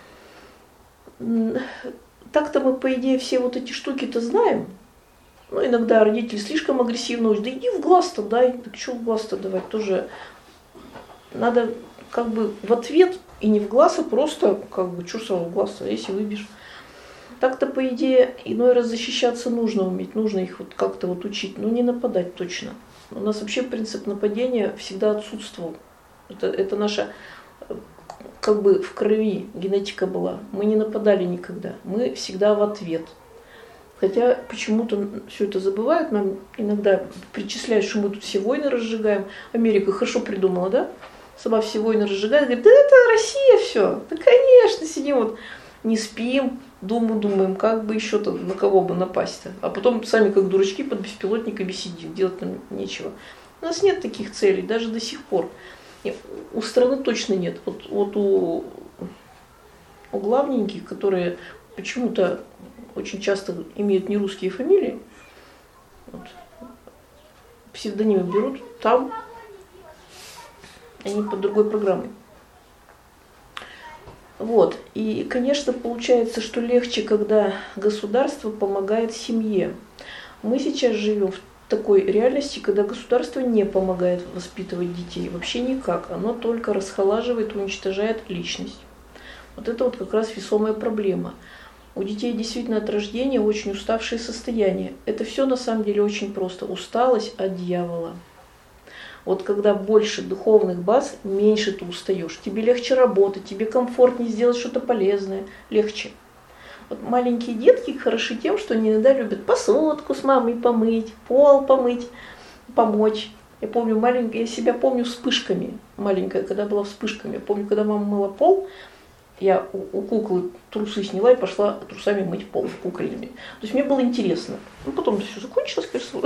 Так-то мы, по идее, все вот эти штуки-то знаем. Ну, иногда родители слишком агрессивно учат, да иди в глаз-то дай, так что в глаз-то давать, тоже надо как бы в ответ и не в глаз, а просто как бы что сразу в глаз, а если выбьешь. Так-то, по идее, иной раз защищаться нужно уметь, нужно их вот как-то вот учить, но не нападать точно. У нас вообще принцип нападения всегда отсутствовал. Это наша как бы в крови генетика была. Мы не нападали никогда, мы всегда в ответ. Хотя почему-то все это забывают, нам иногда причисляют, что мы тут все войны разжигаем. Америка хорошо придумала, да? Сама все войны разжигает, говорит, да это Россия все. Да, конечно, сидим вот, не спим, думаем, как бы еще-то, на кого бы напасть-то. А потом сами как дурачки под беспилотниками сидим, делать нам нечего. У нас нет таких целей, даже до сих пор. И у страны точно нет. Вот у главненьких, которые почему-то очень часто имеют нерусские фамилии, вот, псевдонимы берут, там они под другой программой. Вот. И, конечно, получается, что легче, когда государство помогает семье. Мы сейчас живем в такой реальности, когда государство не помогает воспитывать детей. Вообще никак. Оно только расхолаживает, уничтожает личность. Вот это вот как раз весомая проблема. У детей действительно от рождения очень уставшее состояние. Это все на самом деле очень просто. Усталость от дьявола. Вот когда больше духовных баз, меньше ты устаешь. Тебе легче работать, тебе комфортнее сделать что-то полезное. Легче. Вот маленькие детки хороши тем, что они иногда любят посудку с мамой помыть, пол помыть, помочь. Я помню я себя помню вспышками. Маленькая, когда была вспышками. Я помню, когда мама мыла пол, я у куклы трусы сняла и пошла трусами мыть пол кукольными. То есть мне было интересно. Ну, потом все закончилось, конечно.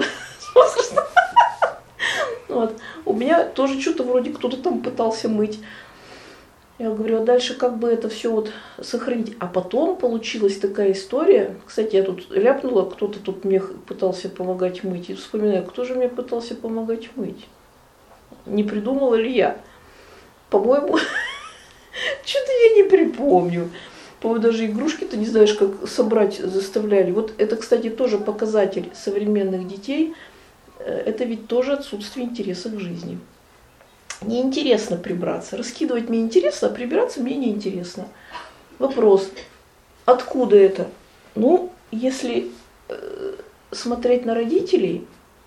Вот. У меня тоже что-то вроде кто-то там пытался мыть. Я говорю, а дальше как бы это все вот сохранить? А потом получилась такая история. Кстати, я тут ляпнула, кто-то тут мне пытался помогать мыть. И вспоминаю, кто же мне пытался помогать мыть? Не придумала ли я? По-моему, что-то я не припомню. По-моему, даже игрушки-то не знаешь, как собрать заставляли. Вот это, кстати, тоже показатель современных детей. Это ведь тоже отсутствие интереса к жизни. Неинтересно прибраться. Раскидывать мне интересно, а прибираться мне неинтересно. Вопрос, откуда это? Ну, если смотреть на родителей,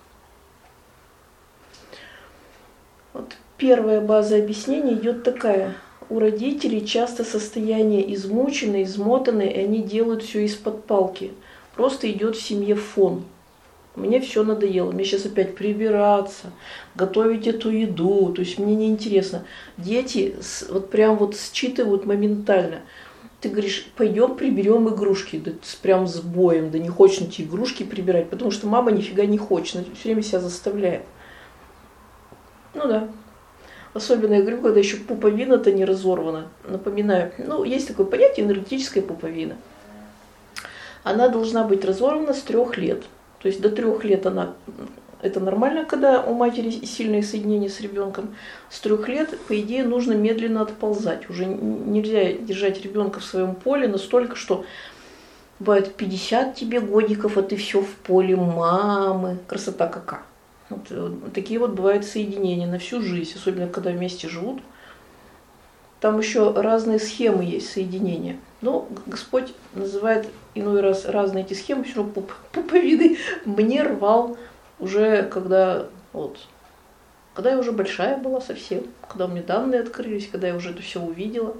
вот первая база объяснения идет такая. У родителей часто состояние измученное, измотанное, и они делают все из-под палки. Просто идет в семье фон. Мне все надоело, мне сейчас опять прибираться, готовить эту еду, то есть мне неинтересно. Дети вот прям вот считывают моментально. Ты говоришь, пойдем приберем игрушки, да прям с боем, да не хочешь эти игрушки прибирать, потому что мама нифига не хочет, она все время себя заставляет. Ну да. Особенно, я говорю, когда еще пуповина-то не разорвана. Напоминаю, ну есть такое понятие энергетическая пуповина. Она должна быть разорвана с 3 лет. То есть до 3 лет это нормально, когда у матери сильное соединение с ребенком. С 3 лет, по идее, нужно медленно отползать. Уже нельзя держать ребенка в своем поле настолько, что бывает 50 тебе годиков, а ты все в поле мамы. Красота какая. Вот такие вот бывают соединения на всю жизнь, особенно когда вместе живут. Там еще разные схемы есть соединения. Но Господь называет иной раз разные эти схемы, все равно пуповины мне рвал уже, когда я уже большая была совсем, когда у меня данные открылись, когда я уже это все увидела.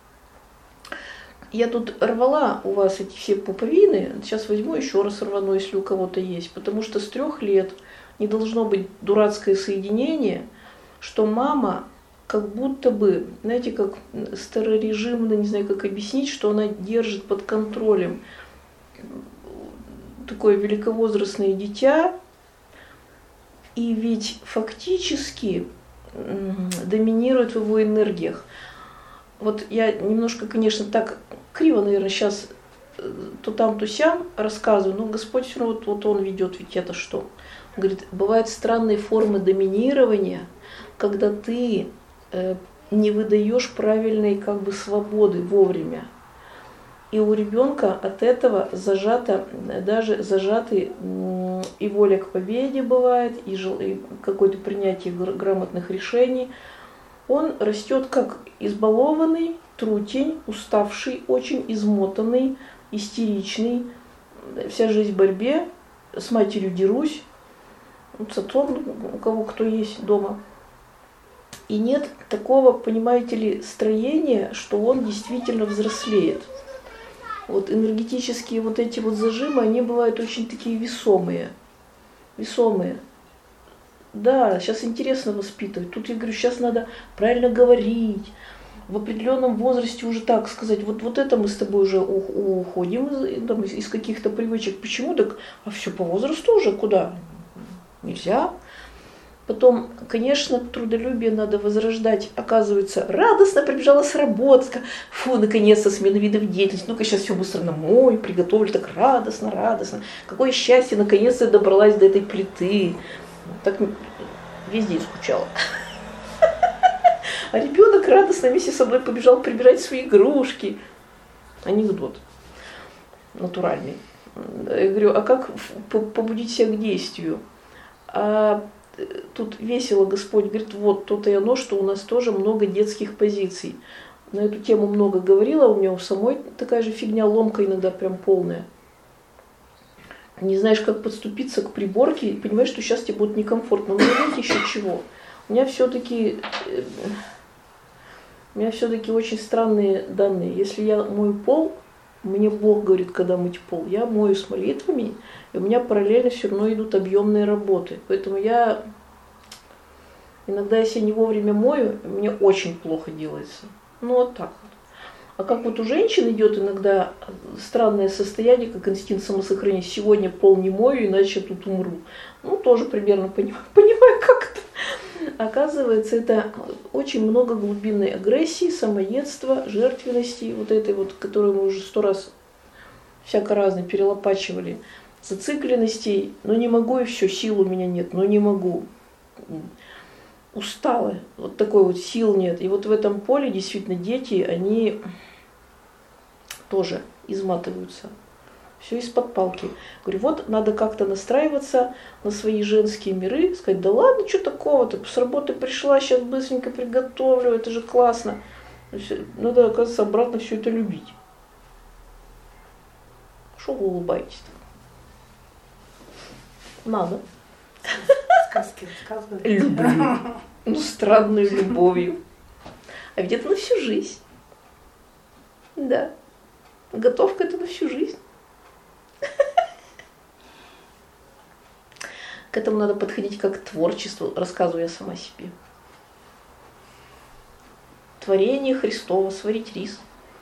Я тут рвала у вас эти все пуповины, сейчас возьму еще раз рвану, если у кого-то есть, потому что с 3 лет не должно быть дурацкое соединение, что мама как будто бы, знаете, как старорежимно, не знаю, как объяснить, что она держит под контролем такое великовозрастное дитя, и ведь фактически доминирует в его энергиях. Вот я немножко, конечно, так криво, наверное, сейчас то там, то сям рассказываю, но Господь все равно вот Он ведет, ведь это что? Он говорит, бывают странные формы доминирования, когда ты не выдаешь правильной как бы свободы вовремя. И у ребенка от этого зажаты и воля к победе бывает, и какое-то принятие грамотных решений. Он растет как избалованный, трутень, уставший, очень измотанный, истеричный, вся жизнь в борьбе, с матерью дерусь, с отцом, у кого кто есть дома. И нет такого, понимаете ли, строения, что он действительно взрослеет. Вот энергетические вот эти вот зажимы, они бывают очень такие весомые. Весомые. Да, сейчас интересно воспитывать. Тут я говорю, сейчас надо правильно говорить. В определенном возрасте уже так сказать, вот это мы с тобой уже уходим из каких-то привычек. Почему? Так, а все по возрасту уже куда? Нельзя. Потом, конечно, трудолюбие надо возрождать. Оказывается, радостно прибежала с работы. Фу, наконец-то смена видов деятельности. Ну-ка сейчас все быстро намою, приготовлю, так радостно, радостно. Какое счастье, наконец-то добралась до этой плиты. Так весь день скучала. А ребенок радостно вместе со мной побежал прибирать свои игрушки. Анекдот натуральный. Я говорю, а как побудить себя к действию? А тут весело Господь говорит, вот то-то и оно, что у нас тоже много детских позиций. На эту тему много говорила, у меня у самой такая же фигня, ломка иногда прям полная. Не знаешь, как подступиться к приборке, и понимаешь, что сейчас тебе будет некомфортно. Но знаете еще чего? У меня все-таки очень странные данные. Если я мою пол, мне Бог говорит, когда мыть пол, я мою с молитвами, и у меня параллельно все равно идут объемные работы. Поэтому иногда, если я не вовремя мою, мне очень плохо делается. Ну вот так вот. А как вот у женщин идет иногда странное состояние, как инстинкт самосохранения. Сегодня пол не мою, иначе тут умру. Ну, тоже примерно понимаю, как это. Оказывается, это очень много глубинной агрессии, самоедства, жертвенности, вот этой вот, которую мы уже 100 раз всяко разно перелопачивали, зацикленностей, но не могу и все, сил у меня нет, но не могу. Устала, вот такой вот сил нет. И вот в этом поле действительно дети, они тоже изматываются. Все из-под палки. Говорю, вот надо как-то настраиваться на свои женские миры, сказать, да ладно, что такого-то, с работы пришла, сейчас быстренько приготовлю, это же классно. Надо, оказывается, обратно все это любить. Что вы улыбаетесь-то? Надо. Сказки рассказывают. Люблю. Ну, странную любовью. А ведь это на всю жизнь. Да. Готовка это на всю жизнь. К этому надо подходить как к творчеству, рассказываю я сама себе. Творение Христово, сварить рис.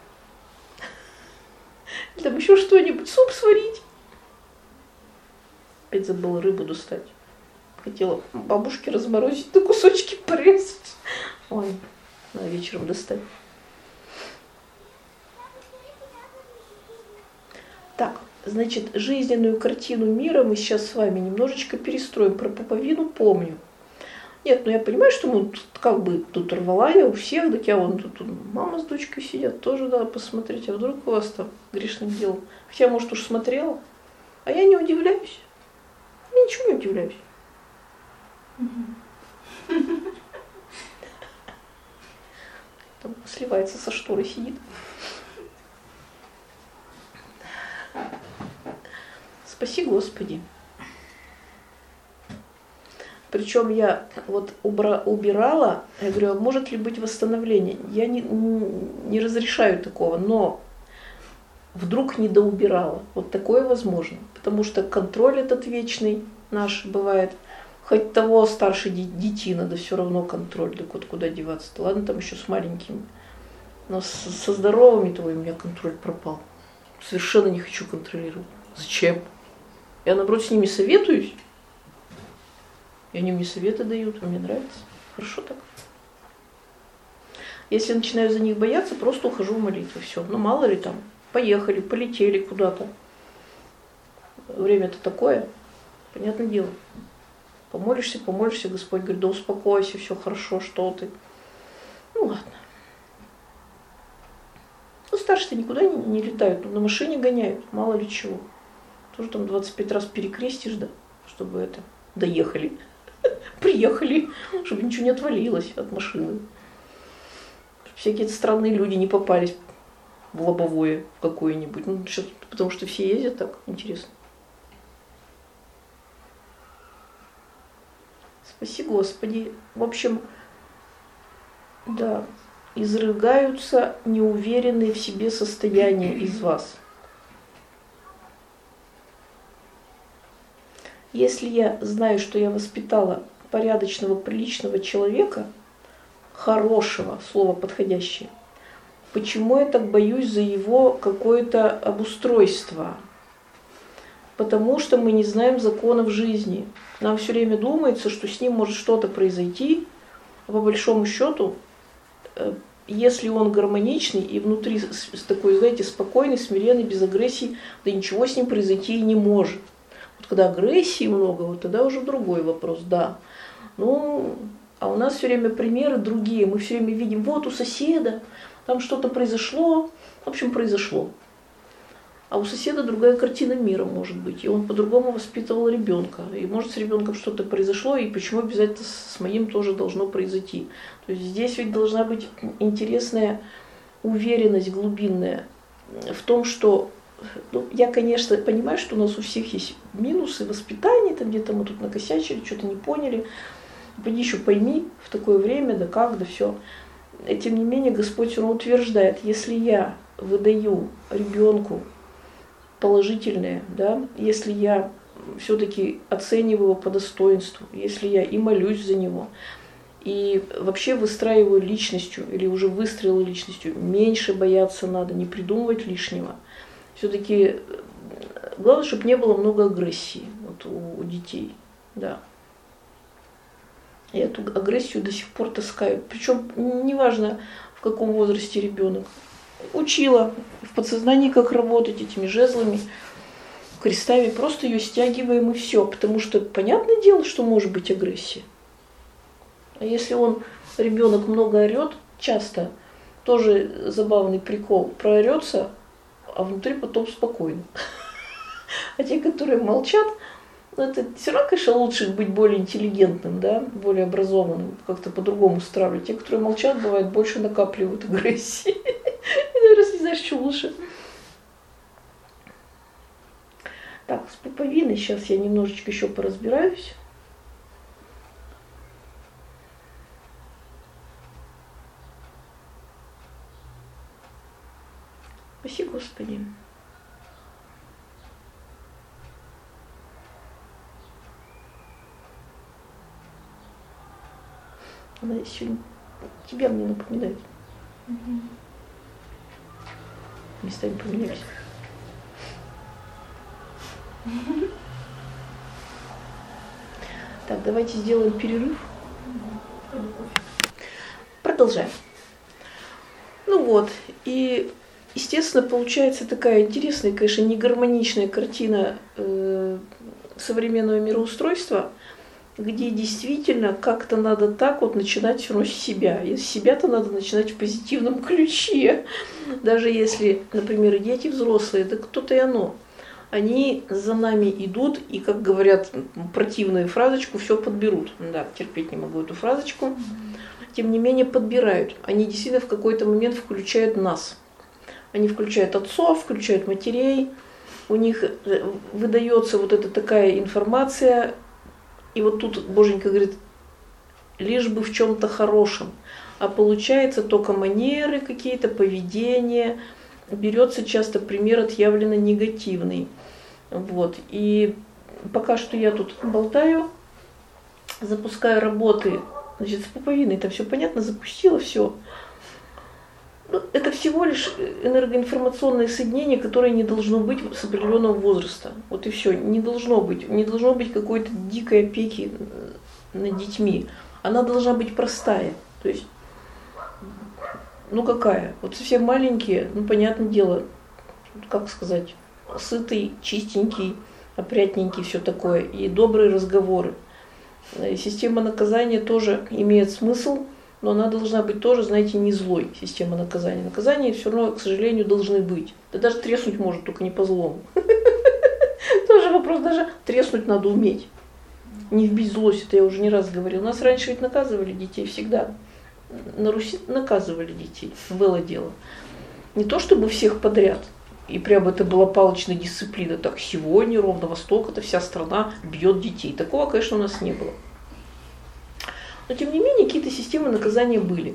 Или там еще что-нибудь, суп сварить. Опять забыла рыбу достать. Хотела бабушке разморозить, на кусочки порезать. Ой, надо вечером достать. Так, значит, жизненную картину мира мы сейчас с вами немножечко перестроим. Про пуповину помню. Нет, ну я понимаю, что мы как бы тут рвала я у всех, так я вон тут мама с дочкой сидят, тоже надо посмотреть, а вдруг у вас там грешным делом. Хотя, может, уж смотрела. А я не удивляюсь. Я ничего не удивляюсь. Там сливается со шторой, сидит. Спаси Господи. Причем я вот убирала, я говорю, а может ли быть восстановление? Я не разрешаю такого, но вдруг не доубирала. Вот такое возможно. Потому что контроль этот вечный наш бывает. Хоть того старше детей надо все равно контроль. Так вот куда деваться-то? Ладно, там еще с маленькими. Но со здоровыми-то у меня контроль пропал. Совершенно не хочу контролировать. Зачем? Я, наоборот, с ними советуюсь. И они мне советы дают, мне нравится. Хорошо так. Если начинаю за них бояться, просто ухожу в молитву. Все. Ну, мало ли там. Поехали, полетели куда-то. Время-то такое. Понятное дело. Помолишься, Господь говорит, да успокойся, все хорошо, что ты. Ну ладно. Ну, старшие-то никуда не летают, на машине гоняют, мало ли чего. Тоже там 25 раз перекрестишь, да, чтобы это доехали, приехали, чтобы ничего не отвалилось от машины. Всякие странные люди не попались в лобовое в какое-нибудь. Ну, потому что все ездят так, интересно. Спаси Господи. В общем, да, изрыгаются неуверенные в себе состояния из вас. Если я знаю, что я воспитала порядочного, приличного человека, хорошего, слово подходящее, почему я так боюсь за его какое-то обустройство? Потому что мы не знаем законов жизни. Нам все время думается, что с ним может что-то произойти, а по большому счету, если он гармоничный и внутри такой, знаете, спокойный, смиренный, без агрессии, да ничего с ним произойти и не может. Вот когда агрессии много, вот тогда уже другой вопрос, да. Ну, а у нас все время примеры другие. Мы все время видим, вот у соседа там что-то произошло, в общем, произошло. А у соседа другая картина мира может быть, и он по-другому воспитывал ребенка. И может с ребенком что-то произошло, и почему обязательно с моим тоже должно произойти. То есть здесь ведь должна быть интересная уверенность глубинная в том, что ну, я, конечно, понимаю, что у нас у всех есть минусы воспитания, там где-то мы тут накосячили, что-то не поняли. Пойди еще пойми в такое время, да как, да все. Тем не менее, Господь все равно утверждает, если я выдаю ребенку положительное, да, если я все-таки оцениваю его по достоинству, если я и молюсь за него, и вообще выстраиваю личностью, или уже выстроила личностью, меньше бояться надо, не придумывать лишнего. Все-таки главное, чтобы не было много агрессии вот, у детей. Да. Я эту агрессию до сих пор таскаю. Причем неважно, в каком возрасте ребенок. Учила в подсознании, как работать этими жезлами, крестами, просто ее стягиваем и все. Потому что понятное дело, что может быть агрессия. А если он, ребенок, много орет, часто, тоже забавный прикол, проорется, а внутри потом спокойно. А те, которые молчат, это все равно, конечно, лучше быть более интеллигентным, да, более образованным, как-то по-другому стравливать. Те, которые молчат, бывает, больше накапливают агрессии. И, наверное, не знаешь, что лучше. Так, с пуповиной сейчас я немножечко еще поразбираюсь. Спаси Господи. Она сегодня тебя мне напоминает. Местами поменялись. Так, давайте сделаем перерыв. Продолжаем. Ну вот, и, естественно, получается такая интересная, конечно, негармоничная картина современного мироустройства, где действительно как-то надо так вот начинать все равно с себя. И с себя-то надо начинать в позитивном ключе. Даже если, например, и дети взрослые, да кто-то и оно. Они за нами идут и, как говорят, противную фразочку, все подберут. Да, терпеть не могу эту фразочку. Тем не менее подбирают. Они действительно в какой-то момент включают нас. Они включают отцов, включают матерей. У них выдается вот эта такая информация. И вот тут Боженька говорит, лишь бы в чем-то хорошем. А получается только манеры какие-то, поведение. Берется часто пример отъявленно негативный. Вот. И пока что я тут болтаю, запускаю работы, значит, с пуповиной, это все понятно, запустила все. Это всего лишь энергоинформационное соединение, которое не должно быть с определенного возраста. Вот и все. Не должно быть. Не должно быть какой-то дикой опеки над детьми. Она должна быть простая. То есть, ну какая? Вот совсем маленькие, ну понятное дело, как сказать, сытый, чистенький, опрятненький, все такое. И добрые разговоры. И система наказания тоже имеет смысл. Но она должна быть тоже, знаете, не злой, система наказания. Наказания все равно, к сожалению, должны быть. Да даже треснуть может, только не по злому. Тоже вопрос, даже треснуть надо уметь. Не вбить злость, это я уже не раз говорила. У нас раньше ведь наказывали детей всегда. На Руси наказывали детей, было дело. Не то чтобы всех подряд. И прямо это была палочная дисциплина. Так, сегодня ровно Восток, это вся страна бьет детей. Такого, конечно, у нас не было. Но, тем не менее, какие-то системы наказания были.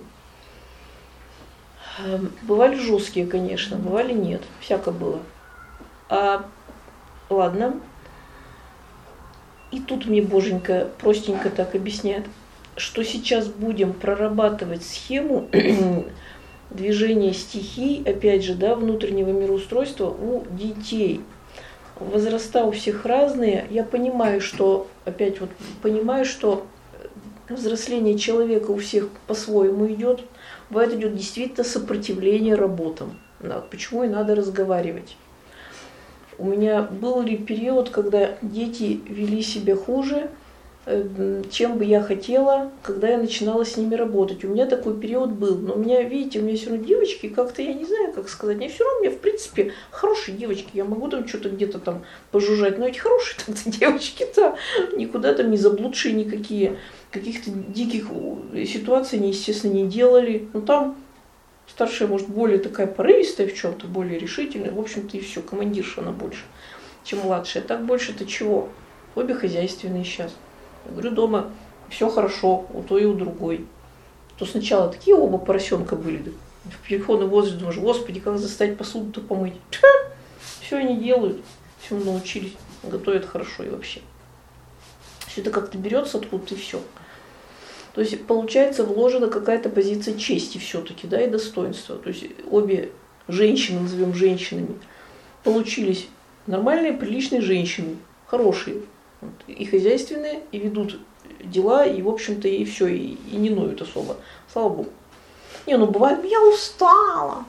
Бывали жесткие, конечно, бывали нет. Всяко было. Ладно. И тут мне Боженька простенько так объясняет, что сейчас будем прорабатывать схему движения стихий, опять же, да, внутреннего мироустройства у детей. Возраста у всех разные. Я понимаю, что, опять вот, понимаю, что взросление человека у всех по-своему идет. Бывает идет действительно сопротивление работам. Да, почему и надо разговаривать. У меня был ли период, когда дети вели себя хуже, чем бы я хотела, когда я начинала с ними работать. У меня такой период был. Но у меня, видите, у меня все равно девочки, как-то я не знаю, как сказать. Мне все равно, у меня, в принципе, хорошие девочки. Я могу там что-то где-то там пожужжать, но эти хорошие так-то девочки-то никуда там не заблудшие никакие. Каких-то диких ситуаций они, естественно, не делали. Но там старшая, может, более такая порывистая в чем-то, более решительная. В общем-то, и все, командирша она больше, чем младшая. Так больше-то чего? Обе хозяйственные сейчас. Я говорю, дома все хорошо, у той и у другой. То сначала такие оба поросенка были. Да, в переходный возраст думаешь, господи, как заставить посуду-то помыть. Все они делают, всему научились, готовят хорошо и вообще. Все это как-то берется откуда-то и все. То есть, получается, вложена какая-то позиция чести все-таки, да, и достоинства. То есть обе женщины, назовем женщинами, получились нормальные, приличные женщины, хорошие. Вот, и хозяйственные, и ведут дела, и, в общем-то, и все, и не ноют особо. Слава Богу. Не, ну бывает, я устала.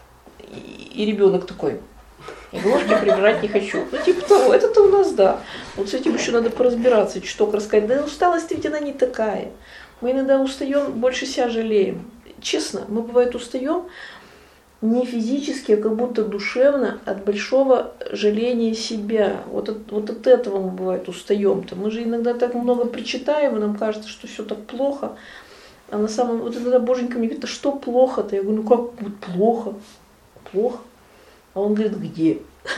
И ребенок такой, игрушки прибирать не хочу. Ну, типа того, это-то у нас, да. Вот с этим еще надо поразбираться, чуток рассказать. Да усталость ведь она не такая. Мы иногда устаем, больше себя жалеем. Честно, мы, бывает, устаем не физически, а как будто душевно от большого жаления себя. Вот от этого мы, бывает, устаем-то. Мы же иногда так много причитаем, и нам кажется, что все так плохо. А на самом деле, вот иногда Боженька мне говорит, а что плохо-то? Я говорю, ну как вот плохо? Плохо. А он говорит, где?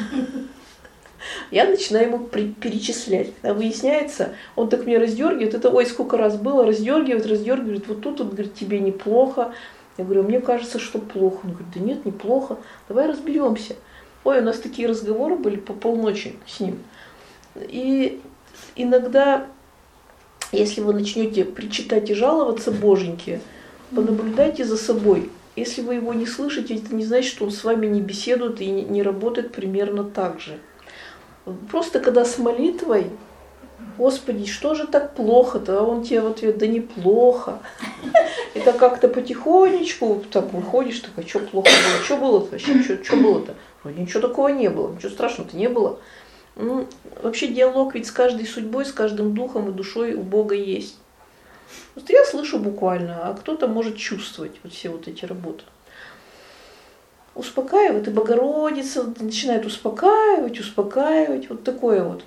Я начинаю ему перечислять. Когда выясняется, он так меня раздергивает, это ой, сколько раз было, раздергивает, говорит, вот тут, говорит, тебе неплохо. Я говорю, мне кажется, что плохо. Он говорит, да нет, неплохо, давай разберемся. Ой, у нас такие разговоры были по полночи с ним. И иногда, если вы начнете причитать и жаловаться Боженьке, понаблюдайте за собой. Если вы его не слышите, это не значит, что он с вами не беседует и не работает примерно так же. Просто когда с молитвой, Господи, что же так плохо-то? А он тебе в ответ, да неплохо. Это как-то потихонечку так выходишь, так, а что плохо было? Что было-то вообще? Что было-то? Вроде ничего такого не было, ничего страшного-то не было. Ну, вообще диалог ведь с каждой судьбой, с каждым духом и душой у Бога есть. Вот я слышу буквально, а кто-то может чувствовать вот все вот эти работы. Успокаивает, и Богородица начинает успокаивать, вот такое вот.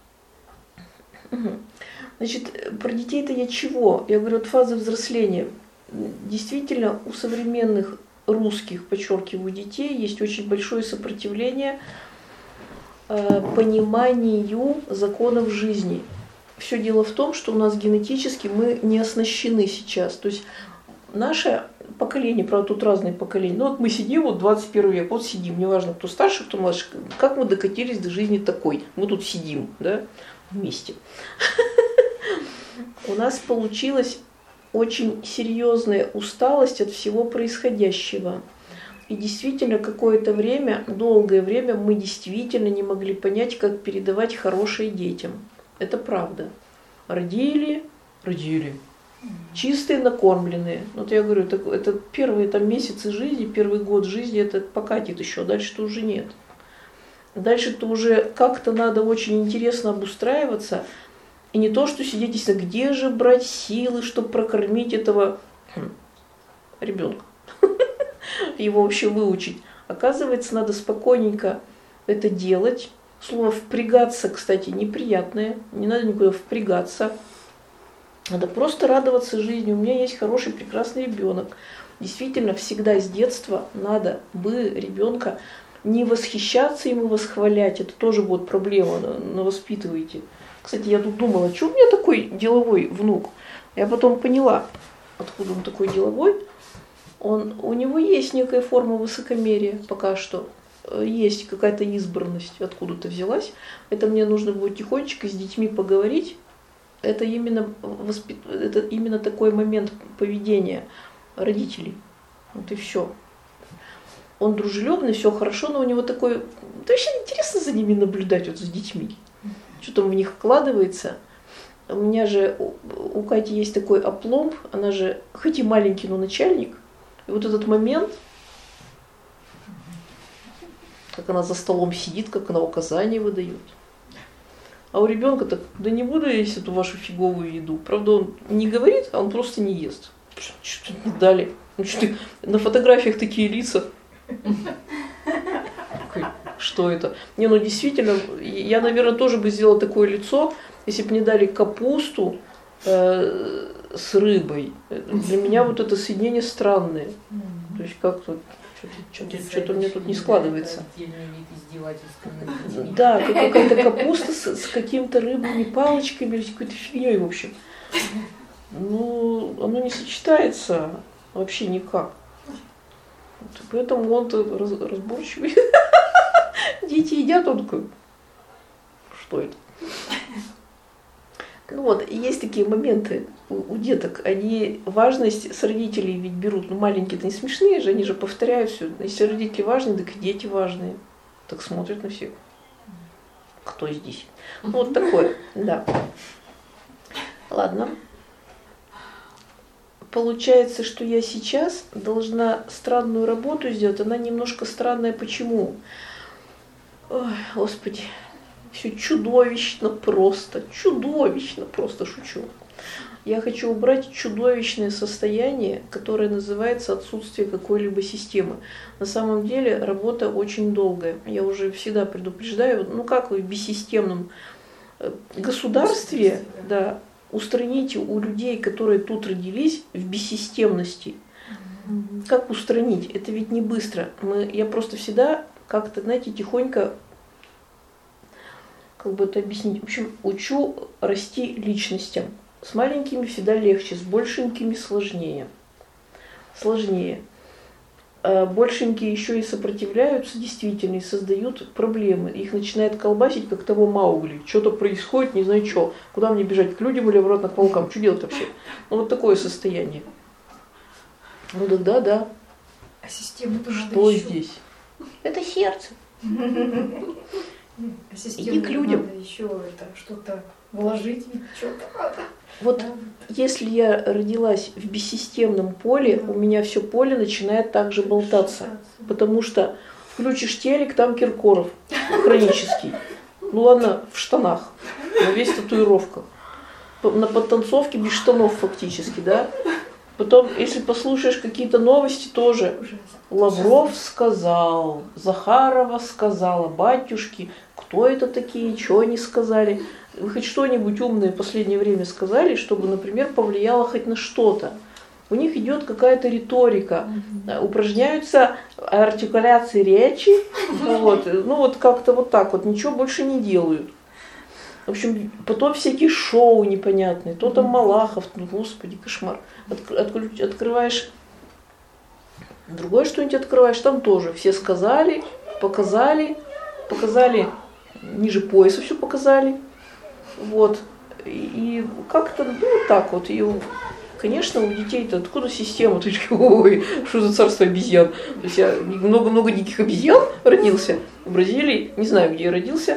Значит, про детей-то я чего? Я говорю, от фазы взросления. Действительно, у современных русских, подчеркиваю, детей есть очень большое сопротивление пониманию законов жизни. Все дело в том, что у нас генетически мы не оснащены сейчас. То есть наше поколение, правда, тут разные поколения. Ну вот мы сидим, вот 21 век, вот сидим, неважно, кто старше, кто младше, как мы докатились до жизни такой. Мы тут сидим, да, вместе. У нас получилась очень серьезная усталость от всего происходящего. И действительно, какое-то время, долгое время мы действительно не могли понять, как передавать хорошее детям. Это правда. Родили. Чистые, накормленные. Вот я говорю, это первые там месяцы жизни, первый год жизни, это покатит еще, дальше-то уже нет. Дальше-то уже как-то надо очень интересно обустраиваться. И не то, что сидеть здесь, где же брать силы, чтобы прокормить этого ребенка, его вообще выучить. Оказывается, надо спокойненько это делать. Слово «впрягаться», кстати, неприятное, не надо никуда впрягаться. Надо просто радоваться жизни. У меня есть хороший, прекрасный ребенок. Действительно, всегда с детства надо бы ребенка не восхищаться ему, восхвалять. Это тоже будет проблема, воспитываете. Кстати, я тут думала, что у меня такой деловой внук? Я потом поняла, откуда он такой деловой. У него есть некая форма высокомерия пока что. есть какая-то избранность, откуда-то взялась. Это мне нужно будет тихонечко с детьми поговорить. Это именно, это именно такой момент поведения родителей. Вот и все. Он дружелюбный, все хорошо, но у него такой... Да вообще интересно за ними наблюдать, вот за детьми. Что там в них вкладывается. У меня же, у Кати есть такой опломб, она же, хоть и маленький, но начальник. И вот этот момент, как она за столом сидит, как она указания выдает. А у ребенка так, да не буду есть эту вашу фиговую еду. Правда, он не говорит, а он просто не ест. Что-то не дали. Ну, что ты, на фотографиях такие лица. Что это? Не, ну действительно, я, наверное, тоже бы сделала такое лицо, если бы мне дали капусту с рыбой. Для меня вот это соединение странное. То есть как-то что-то у меня тут не складывается. Да, какая-то капуста с какими-то рыбными палочками или какой-то фигней, в общем. Ну, оно не сочетается вообще никак. Поэтому он-то разборчивый. Дети едят, он такой, что это? Ну вот, есть такие моменты у деток, они важность с родителей ведь берут, ну маленькие-то не смешные же, они же повторяют все. Если родители важные, так и дети важные. Так смотрят на всех. Кто здесь? Ну вот такое, да. Ладно. Получается, что я сейчас должна странную работу сделать. Она немножко странная. Почему? Ой, Господи. Все чудовищно просто шучу. Я хочу убрать чудовищное состояние, которое называется отсутствие какой-либо системы. На самом деле работа очень долгая. Я уже всегда предупреждаю, ну как вы в бессистемном государстве, да, устраните у людей, которые тут родились, в бессистемности. Как устранить? Это ведь не быстро. Я просто всегда как-то, знаете, тихонько, как бы это объяснить, в общем, учу расти личностям. С маленькими всегда легче, с большенькими сложнее. Большенькие еще и сопротивляются действительно и создают проблемы. Их начинает колбасить, как того Маугли. Что-то происходит, не знаю что. Куда мне бежать, к людям или обратно к волкам? Что делать вообще? Ну вот такое состояние. Ну да. А систему тоже что здесь? Это сердце. А систему иди к людям. Надо еще это что-то вложить, что-то надо. Вот да. Если я родилась в бессистемном поле, у меня все поле начинает также болтаться. Потому что включишь телек, там Киркоров хронический. Ну ладно, в штанах, но весь в татуировках. На подтанцовке без штанов фактически, да? Потом, если послушаешь какие-то новости, тоже Лавров сказал, Захарова сказала, батюшки, кто это такие, что они сказали. Вы хоть что-нибудь умное в последнее время сказали, чтобы, например, повлияло хоть на что-то. У них идет какая-то риторика, упражняются артикуляции речи, вот, ну вот как-то вот так вот, ничего больше не делают. В общем, потом всякие шоу непонятные, то там Малахов, ну господи, кошмар. Открываешь, другое что-нибудь открываешь, там тоже все сказали, показали ниже пояса все показали. Вот. И как-то, ну, вот так вот. И, конечно, у детей-то откуда система? Ты ой, что за царство обезьян? То есть я много-много диких обезьян родился в Бразилии, не знаю, где я родился.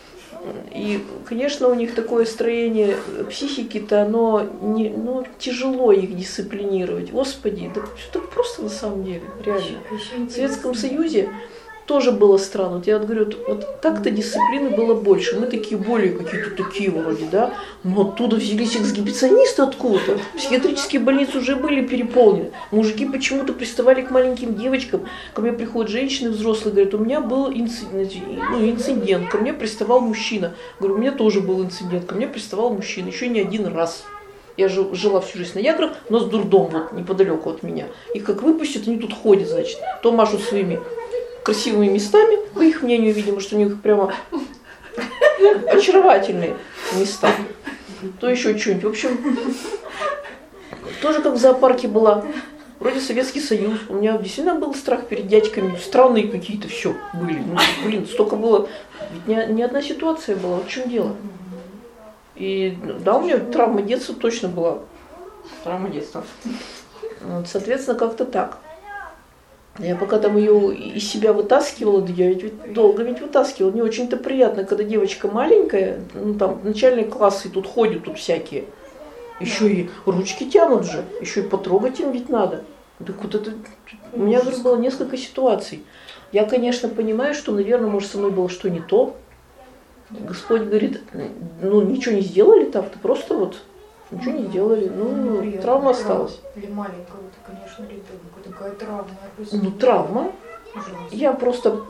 И, конечно, у них такое строение психики-то, оно не, ну, тяжело их дисциплинировать. Господи, да что просто на самом деле, реально. В Советском Союзе тоже было странно. Вот я говорю, вот так-то дисциплины было больше. Мы такие более какие-то такие вроде, да. Но оттуда взялись эксгибиционисты откуда-то. Психиатрические больницы уже были переполнены. Мужики почему-то приставали к маленьким девочкам. Ко мне приходят женщины взрослые, говорят, у меня был инцидент. Ко мне приставал мужчина. Говорю, у меня тоже был инцидент. Ко мне приставал мужчина. Еще не один раз. Я жила всю жизнь на Яграх, у нас дурдом вот неподалеку от меня. Их как выпустят, они тут ходят, значит. То машут своими красивыми местами, по их мнению, видимо, что у них прямо очаровательные места. То еще что-нибудь. В общем, тоже как в зоопарке была. Вроде Советский Союз. У меня действительно был страх перед дядьками. Странные какие-то все были. Ну, блин, столько было. Ведь ни одна ситуация была. Вот в чем дело. И да, у меня травма детства точно была. Травма детства. Вот, соответственно, как-то так. Я пока там ее из себя вытаскивала, да я ведь долго вытаскивала. Не очень-то приятно, когда девочка маленькая, ну там начальные классы тут ходят, тут всякие. Еще и ручки тянут же, еще и потрогать им ведь надо. Так вот это, у меня уже было несколько ситуаций. Я, конечно, понимаю, что, наверное, может, со мной было что не то. Господь говорит, ну ничего не сделали там-то, просто вот ничего не сделали, ну травма осталась. Для маленького, это, конечно, ребенка, такая травма. Ну травма. Ужасно. Я просто,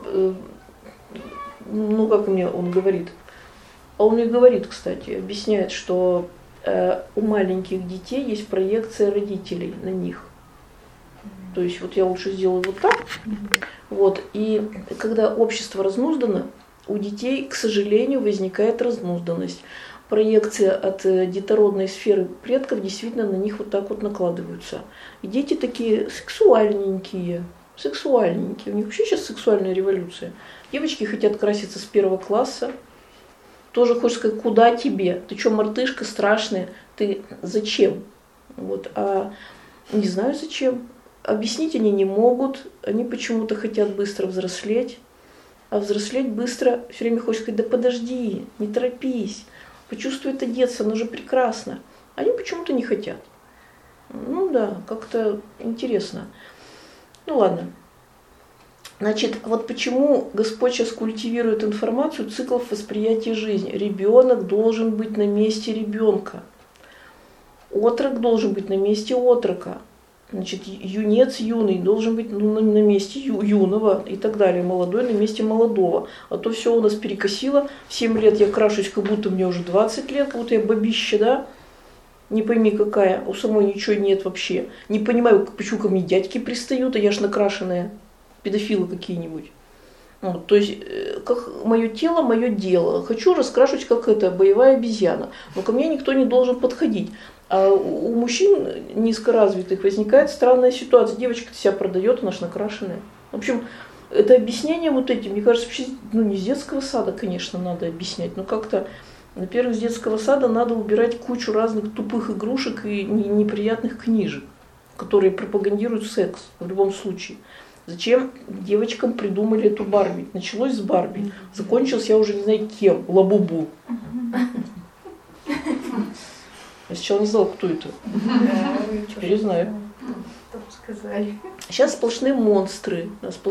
ну как мне он говорит, а он мне говорит, кстати, объясняет, что у маленьких детей есть проекция родителей на них. То есть вот я лучше сделаю вот так, вот, и когда общество разнуздано, у детей, к сожалению, возникает разнузданность. Проекция от детородной сферы предков действительно на них вот так вот накладываются. И дети такие сексуальненькие. У них вообще сейчас сексуальная революция. Девочки хотят краситься с 1 класса. Тоже хочешь сказать, куда тебе? Ты что, мартышка страшная? Ты зачем? Вот. А не знаю зачем. Объяснить они не могут. Они почему-то хотят быстро взрослеть. А взрослеть быстро все время хочешь сказать, да подожди, не торопись. Почувствуй это детство, оно же прекрасно. Они почему-то не хотят. Ну да, как-то интересно. Ну ладно. Значит, вот почему Господь сейчас культивирует информацию циклов восприятия жизни. Ребенок должен быть на месте ребенка. Отрок должен быть на месте отрока. Значит, юнец юный должен быть на месте юного и так далее. Молодой на месте молодого. А то все у нас перекосило. В 7 лет я крашусь, как будто мне уже 20 лет, как будто я бабища, да? Не пойми какая, у самой ничего нет вообще. Не понимаю, почему ко мне дядьки пристают, а я ж накрашенная. Педофилы какие-нибудь. Вот, то есть, как мое тело, мое дело. Хочу раскрашивать, как это, боевая обезьяна. Но ко мне никто не должен подходить. А у мужчин низкоразвитых возникает странная ситуация. Девочка себя продает, она ж накрашенная. В общем, это объяснение вот этим, мне кажется, вообще, ну не с детского сада, конечно, надо объяснять, но как-то, во-первых, с детского сада надо убирать кучу разных тупых игрушек и неприятных книжек, которые пропагандируют секс в любом случае. Зачем девочкам придумали эту Барби? Началось с Барби, закончилось, я уже не знаю кем, Лабубу. Я сначала не знала, кто это. Теперь знаю. Сказали. Сейчас сплошные монстры.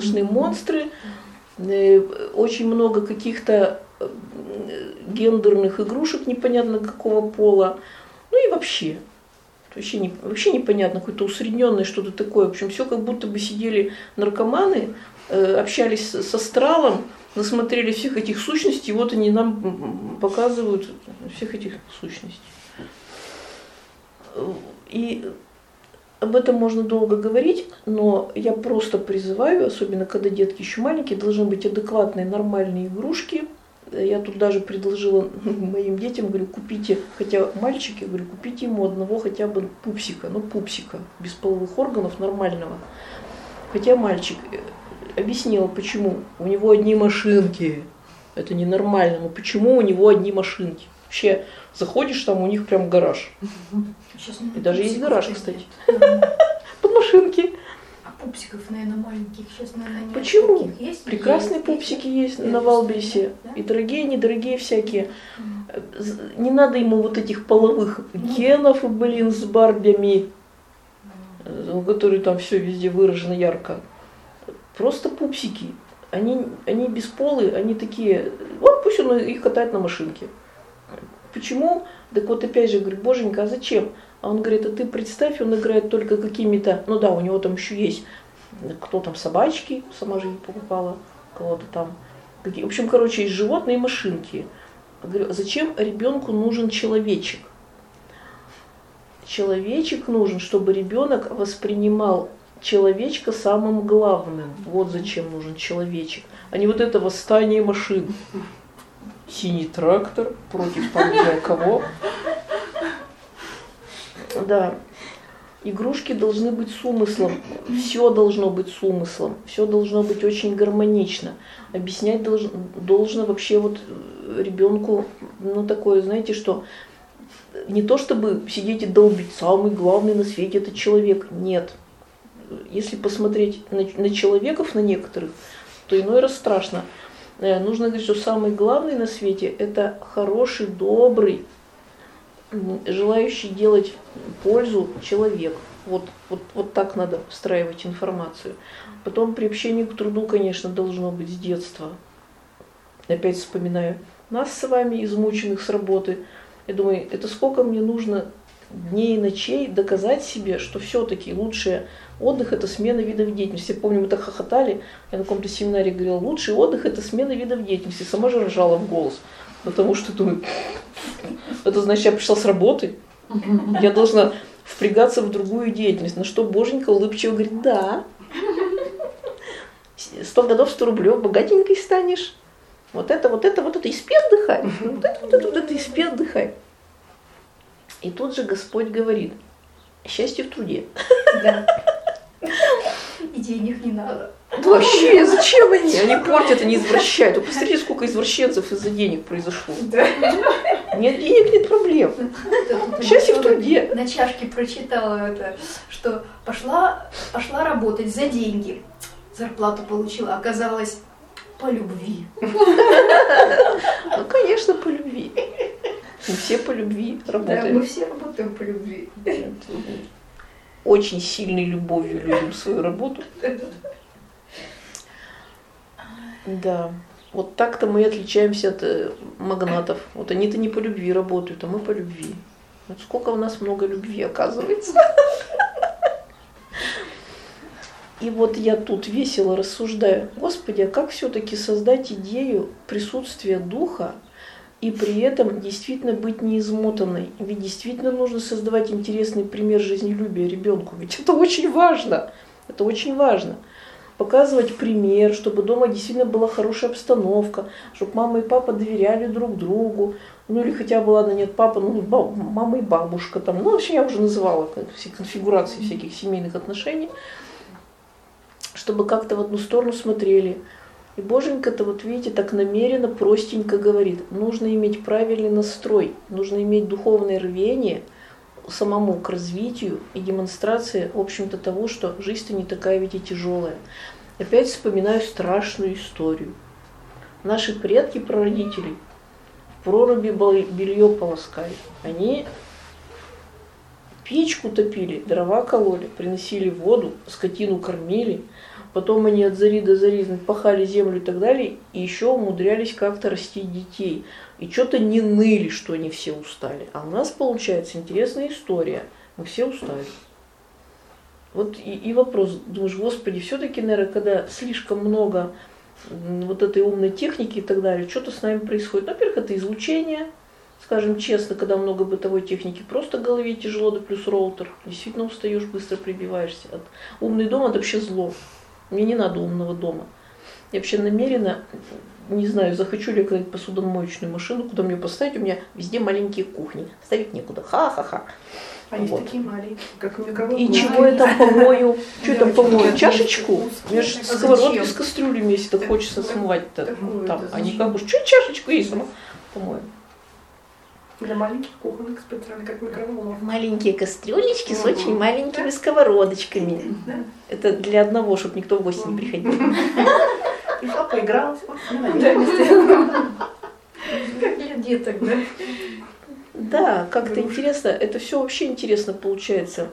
Очень много каких-то гендерных игрушек непонятно какого пола. Ну и вообще непонятно, какое-то усредненное что-то такое. В общем, все как будто бы сидели наркоманы, общались с астралом, насмотрели всех этих сущностей, и вот они нам показывают всех этих сущностей. И об этом можно долго говорить, но я просто призываю, особенно когда детки еще маленькие, должны быть адекватные, нормальные игрушки. Я тут даже предложила моим детям, говорю, купите, хотя мальчики, говорю, купите ему одного хотя бы пупсика, без половых органов, нормального. Хотя мальчик, объяснила, почему. У него одни машинки, это ненормально, но почему у него одни машинки? Вообще, заходишь, там у них прям гараж. И даже есть гараж, кстати. Под машинки. А пупсиков, наверное, маленьких сейчас, наверное, нет. Почему? Есть? Прекрасные пупсики есть на Валбересе. Да? И дорогие, недорогие всякие. Не надо ему вот этих половых генов, с барбями, которые там все везде выражено ярко. Просто пупсики. Они бесполые, они такие. Вот пусть он их катает на машинке. Почему? Так вот опять же, говорю, боженька, а зачем? А он говорит, а ты представь, он играет только какими-то, ну да, у него там еще есть, кто там, собачки, сама же не покупала, кого-то там. В общем, короче, есть животные и машинки. Я говорю, зачем ребенку нужен человечек? Человечек нужен, чтобы ребенок воспринимал человечка самым главным. Вот зачем нужен человечек, а не вот это восстание машин. Синий трактор против там не знаю кого. Да. Игрушки должны быть с умыслом, все должно быть с умыслом, все должно быть очень гармонично. Объяснять должно вообще вот ребенку, ну такое, знаете, что не то чтобы сидеть и долбить, самый главный на свете это человек, нет. Если посмотреть на человеков, на некоторых, то иной раз страшно. Нужно говорить, что самый главный на свете это хороший, добрый, желающий делать пользу человек. Вот так надо встраивать информацию. Потом приобщение к труду, конечно, должно быть с детства. Опять вспоминаю нас с вами, измученных с работы. Я думаю, это сколько мне нужно дней и ночей доказать себе, что все-таки лучший отдых – это смена видов деятельности. Я помню, мы так хохотали, я на каком-то семинаре говорила, лучший отдых – это смена видов деятельности. Сама же ржала в голос, потому что думаю, это значит, я пришла с работы, я должна впрягаться в другую деятельность. На что Боженька улыбчиво говорит, да, 100 годов 100 рублей, богатенькой станешь. Вот это, и спи отдыхай. Вот это, и спи отдыхай. И тут же Господь говорит, счастье в труде. Да. И денег не надо. Вообще, зачем они? Они портят, они извращают. Вы посмотрите, сколько извращенцев из-за денег произошло. Да. Нет денег, нет проблем. Счастье в труде. На чашке прочитала это, что пошла работать за деньги. Зарплату получила, оказалось, по любви. Ну, конечно, по любви. Мы все по любви работаем. Да, мы все работаем по любви. Очень сильной любовью любим свою работу. Да. Вот так-то мы и отличаемся от магнатов. Вот они-то не по любви работают, а мы по любви. Вот сколько у нас много любви, оказывается. И вот я тут весело рассуждаю. Господи, а как все-таки создать идею присутствия духа и при этом действительно быть неизмотанной? Ведь действительно нужно создавать интересный пример жизнелюбия ребенку. Ведь это очень важно. Это очень важно. Показывать пример, чтобы дома действительно была хорошая обстановка, чтобы мама и папа доверяли друг другу. Ну или хотя бы, ладно, нет, папа, ну мама и бабушка там. Ну вообще я уже называла все конфигурации всяких семейных отношений. Чтобы как-то в одну сторону смотрели. И Боженька-то, вот видите, так намеренно, простенько говорит, нужно иметь правильный настрой, нужно иметь духовное рвение самому к развитию и демонстрации, в общем-то, того, что жизнь-то не такая ведь и тяжелая. Опять вспоминаю страшную историю. Наши предки, прародители, в проруби белье полоскали. Они печку топили, дрова кололи, приносили воду, скотину кормили. Потом они от зари до зари пахали землю и так далее, и еще умудрялись как-то растить детей. И что-то не ныли, что они все устали. А у нас получается интересная история. Мы все устали. Вот и вопрос, думаешь, Господи, все-таки, наверное, когда слишком много вот этой умной техники и так далее, что-то с нами происходит. Во-первых, это излучение, скажем честно, когда много бытовой техники, просто голове тяжело, да плюс роутер. Действительно устаешь, быстро прибиваешься. Умный дом – это вообще зло. Мне не надо умного дома. Я вообще намеренно, не знаю, захочу ли я когда-нибудь посудомоечную машину, куда мне поставить, у меня везде маленькие кухни. Ставить некуда. Ха-ха-ха. Они вот такие маленькие, как микроволновка. И чего я там помою? Что я там помою? Чашечку? Мне же сковородки с кастрюлями, если так хочется смывать-то. Там. А не как уж, что чашечку есть, сама помою. Для маленьких кухонок специально, как микроволновка. Маленькие кастрюлечки с очень маленькими сковородочками. Это для одного, чтобы никто в гости не приходил. И папа игрался. Как для деток, да? Да, как-то интересно. Это все вообще интересно получается.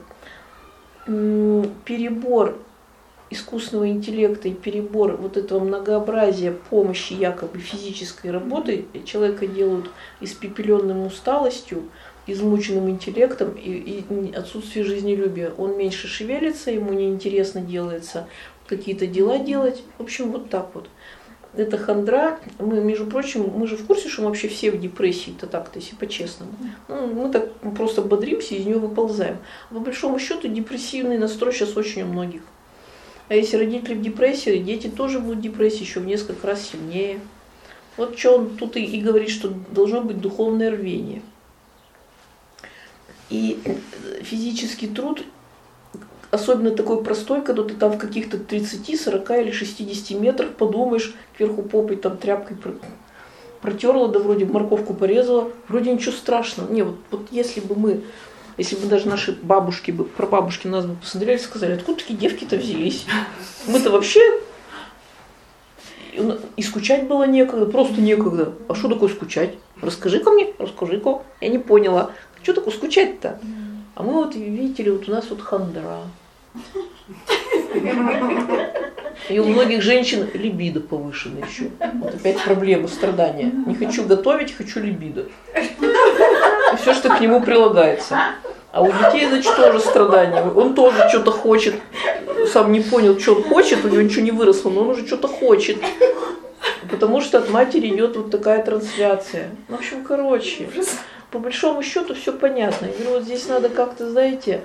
Перебор искусственного интеллекта и перебор вот этого многообразия помощи якобы физической работы человека делают испепеленным усталостью, измученным интеллектом и отсутствие жизнелюбия. Он меньше шевелится, ему неинтересно делается какие-то дела делать. В общем, вот так вот. Это хандра. Мы, между прочим, мы же в курсе, что мы вообще все в депрессии-то так-то, если по-честному. Ну, мы так просто бодримся и из нее выползаем. А по большому счету депрессивный настрой сейчас очень у многих. А если родители в депрессии, дети тоже будут в депрессии еще в несколько раз сильнее. Вот что он тут и говорит, что должно быть духовное рвение. И физический труд особенно такой простой, когда ты там в каких-то 30, 40 или 60 метрах подумаешь, кверху попой там тряпкой протерла, да вроде морковку порезала, вроде ничего страшного. Не, вот если бы даже наши бабушки, прабабушки нас бы посмотрели и сказали, откуда такие девки-то взялись? Мы-то вообще... И скучать было некогда, просто некогда. А что такое скучать? Расскажи-ка мне, расскажи-ка. Я не поняла. Что такое скучать-то? А мы вот, видите ли, вот у нас вот хандра. И у многих женщин либидо повышено еще. Вот опять проблема, страдания. Не хочу готовить, хочу либидо. И все, что к нему прилагается. А у детей, значит, тоже страдания. Он тоже что-то хочет. Сам не понял, что он хочет, у него ничего не выросло, но он уже что-то хочет. Потому что от матери идет вот такая трансляция. В общем, короче, по большому счету все понятно. Я говорю, вот здесь надо как-то, знаете,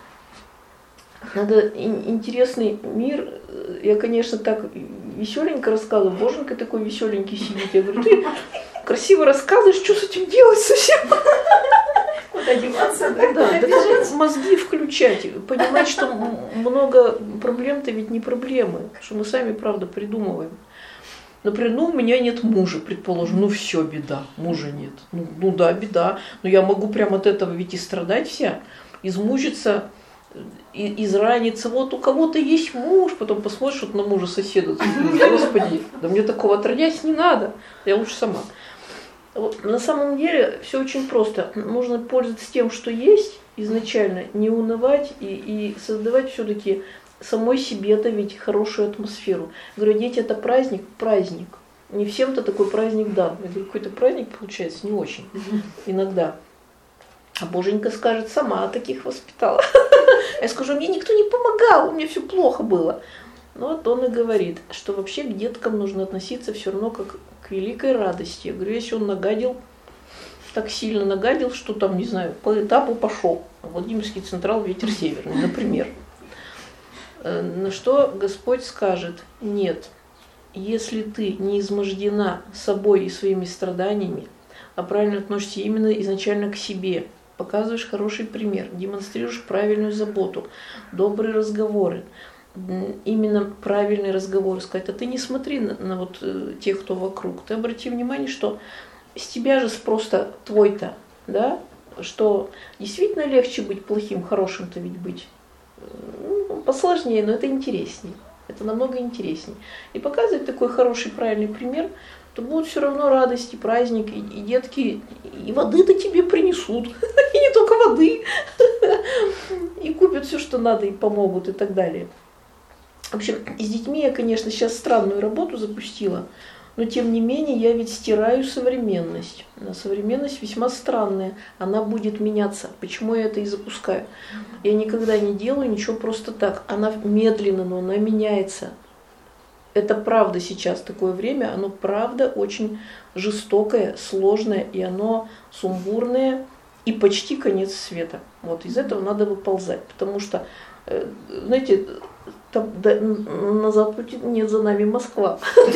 надо интересный мир. Я, конечно, так веселенько рассказываю. Боженька такой веселенький сидит. Я говорю, ты красиво рассказываешь, что с этим делать совсем? Куда деваться, да? Да, мозги включать. Понимать, что много проблем-то ведь не проблемы. Что мы сами, правда, придумываем. Например, у меня нет мужа, предположим, все, беда, мужа нет. Ну да, беда. Но я могу прямо от этого ведь и страдать вся, измучиться, израниться. Вот у кого-то есть муж, потом посмотришь вот на мужа соседа, ты думаешь, господи, да мне такого отродясь не надо, я лучше сама. Вот, на самом деле все очень просто. Нужно пользоваться тем, что есть изначально, не унывать и создавать все-таки самой себе-то ведь хорошую атмосферу. Говорю, дети, это праздник. Не всем-то такой праздник дан. Это какой-то праздник получается не очень иногда. А Боженька скажет, сама таких воспитала. Я скажу, мне никто не помогал, у меня все плохо было. Но вот он и говорит, что вообще к деткам нужно относиться все равно как к великой радости. Я говорю, если он нагадил, так сильно нагадил, что там, не знаю, по этапу пошел. Владимирский Централ, ветер северный, например. На что Господь скажет, нет, если ты не измождена собой и своими страданиями, а правильно относишься именно изначально к себе, показываешь хороший пример, демонстрируешь правильную заботу, добрые разговоры, именно правильный разговор сказать, а ты не смотри на вот тех, кто вокруг, ты обрати внимание, что с тебя же просто твой-то, да, что действительно легче быть плохим, хорошим-то ведь быть. Посложнее, но это интереснее. Это намного интереснее. И показывать такой хороший, правильный пример, то будут все равно радости, праздник, и детки, и воды-то тебе принесут, и не только воды, и купят все, что надо, и помогут, и так далее. В общем, с детьми я, конечно, сейчас странную работу запустила, но тем не менее я ведь стираю современность. Современность весьма странная, она будет меняться. Почему я это и запускаю? Я никогда не делаю ничего просто так. Она медленно, но она меняется. Это правда сейчас такое время, оно правда очень жестокое, сложное, и оно сумбурное, и почти конец света. Вот из этого надо выползать, потому что, знаете, там, на Западе нет, за нами Москва.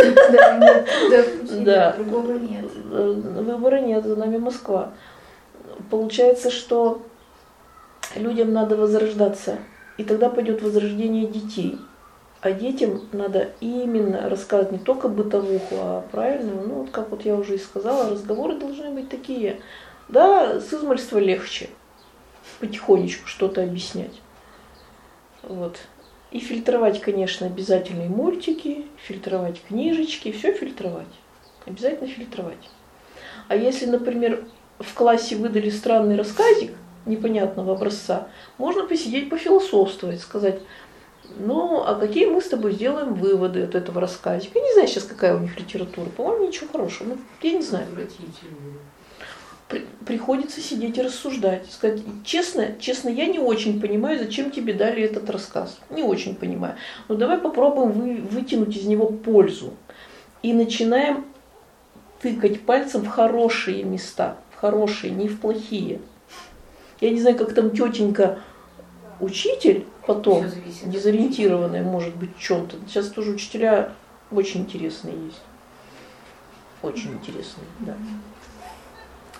Да, другого нет. Выбора нет, за нами Москва. Получается, что людям надо возрождаться, и тогда пойдет возрождение детей. А детям надо именно рассказывать не только бытовуху, а правильную, вот как вот я уже и сказала, разговоры должны быть такие. Да, с измальства легче потихонечку что-то объяснять. Вот. И фильтровать, конечно, обязательно и мультики, фильтровать книжечки, все фильтровать. Обязательно фильтровать. А если, например, в классе выдали странный рассказик непонятного образца, можно посидеть, пофилософствовать, сказать, а какие мы с тобой сделаем выводы от этого рассказика? Я не знаю сейчас, какая у них литература, по-моему, ничего хорошего, я не знаю. Приходится сидеть и рассуждать. Сказать, честно, я не очень понимаю, зачем тебе дали этот рассказ. Не очень понимаю. Но давай попробуем вытянуть из него пользу. И начинаем тыкать пальцем в хорошие места. В хорошие, не в плохие. Я не знаю, как там тетенька учитель потом, дезориентированная, может быть, в чем-то. Сейчас тоже учителя очень интересные есть. Очень интересные, да.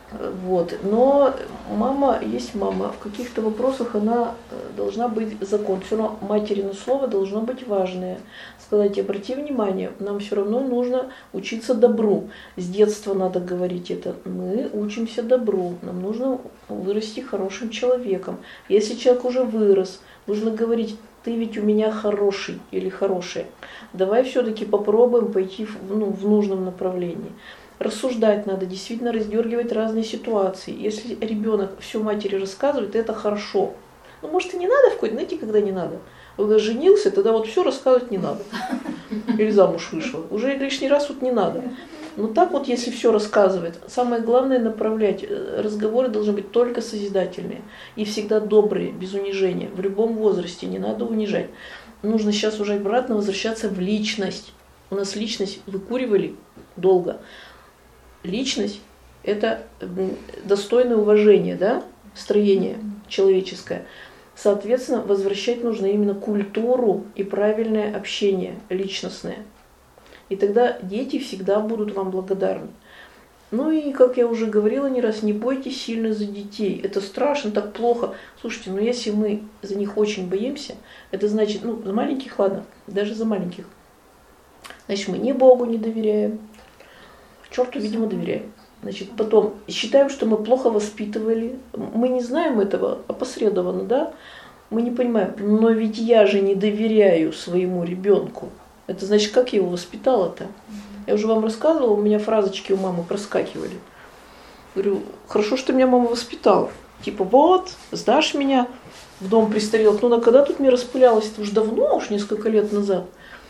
Вот. Но мама есть мама. В каких-то вопросах она должна быть закон. Все равно материно слово должно быть важное. Сказать, обрати внимание, нам все равно нужно учиться добру. С детства надо говорить это. Мы учимся добру. Нам нужно вырасти хорошим человеком. Если человек уже вырос, нужно говорить, ты ведь у меня хороший или хорошая. Давай все-таки попробуем пойти в нужном направлении. Рассуждать надо, действительно раздергивать разные ситуации. Если ребенок все матери рассказывает, это хорошо. Ну, может, и не надо в какой-то, знаете, когда не надо. Когда женился, тогда вот все рассказывать не надо. Или замуж вышла. Уже лишний раз вот не надо. Но так вот, если все рассказывает, самое главное направлять. Разговоры должны быть только созидательные. И всегда добрые, без унижения. В любом возрасте не надо унижать. Нужно сейчас уже обратно возвращаться в личность. У нас личность выкуривали долго. Личность – это достойное уважение, да, строение человеческое. Соответственно, возвращать нужно именно культуру и правильное общение личностное. И тогда дети всегда будут вам благодарны. Ну и, как я уже говорила не раз, не бойтесь сильно за детей. Это страшно, так плохо. Слушайте, но если мы за них очень боимся, это значит, за маленьких, ладно, даже за маленьких, значит, мы ни Богу не доверяем, черту, видимо, доверяем. Значит, потом считаем, что мы плохо воспитывали. Мы не знаем этого опосредованно, да? Мы не понимаем. Но ведь я же не доверяю своему ребенку. Это значит, как я его воспитала-то? Я уже вам рассказывала, у меня фразочки у мамы проскакивали. Говорю, хорошо, что меня мама воспитала. Типа, вот, сдашь меня в дом престарелых. Ну, когда тут мне распылялось? Это уже давно, уж несколько лет назад.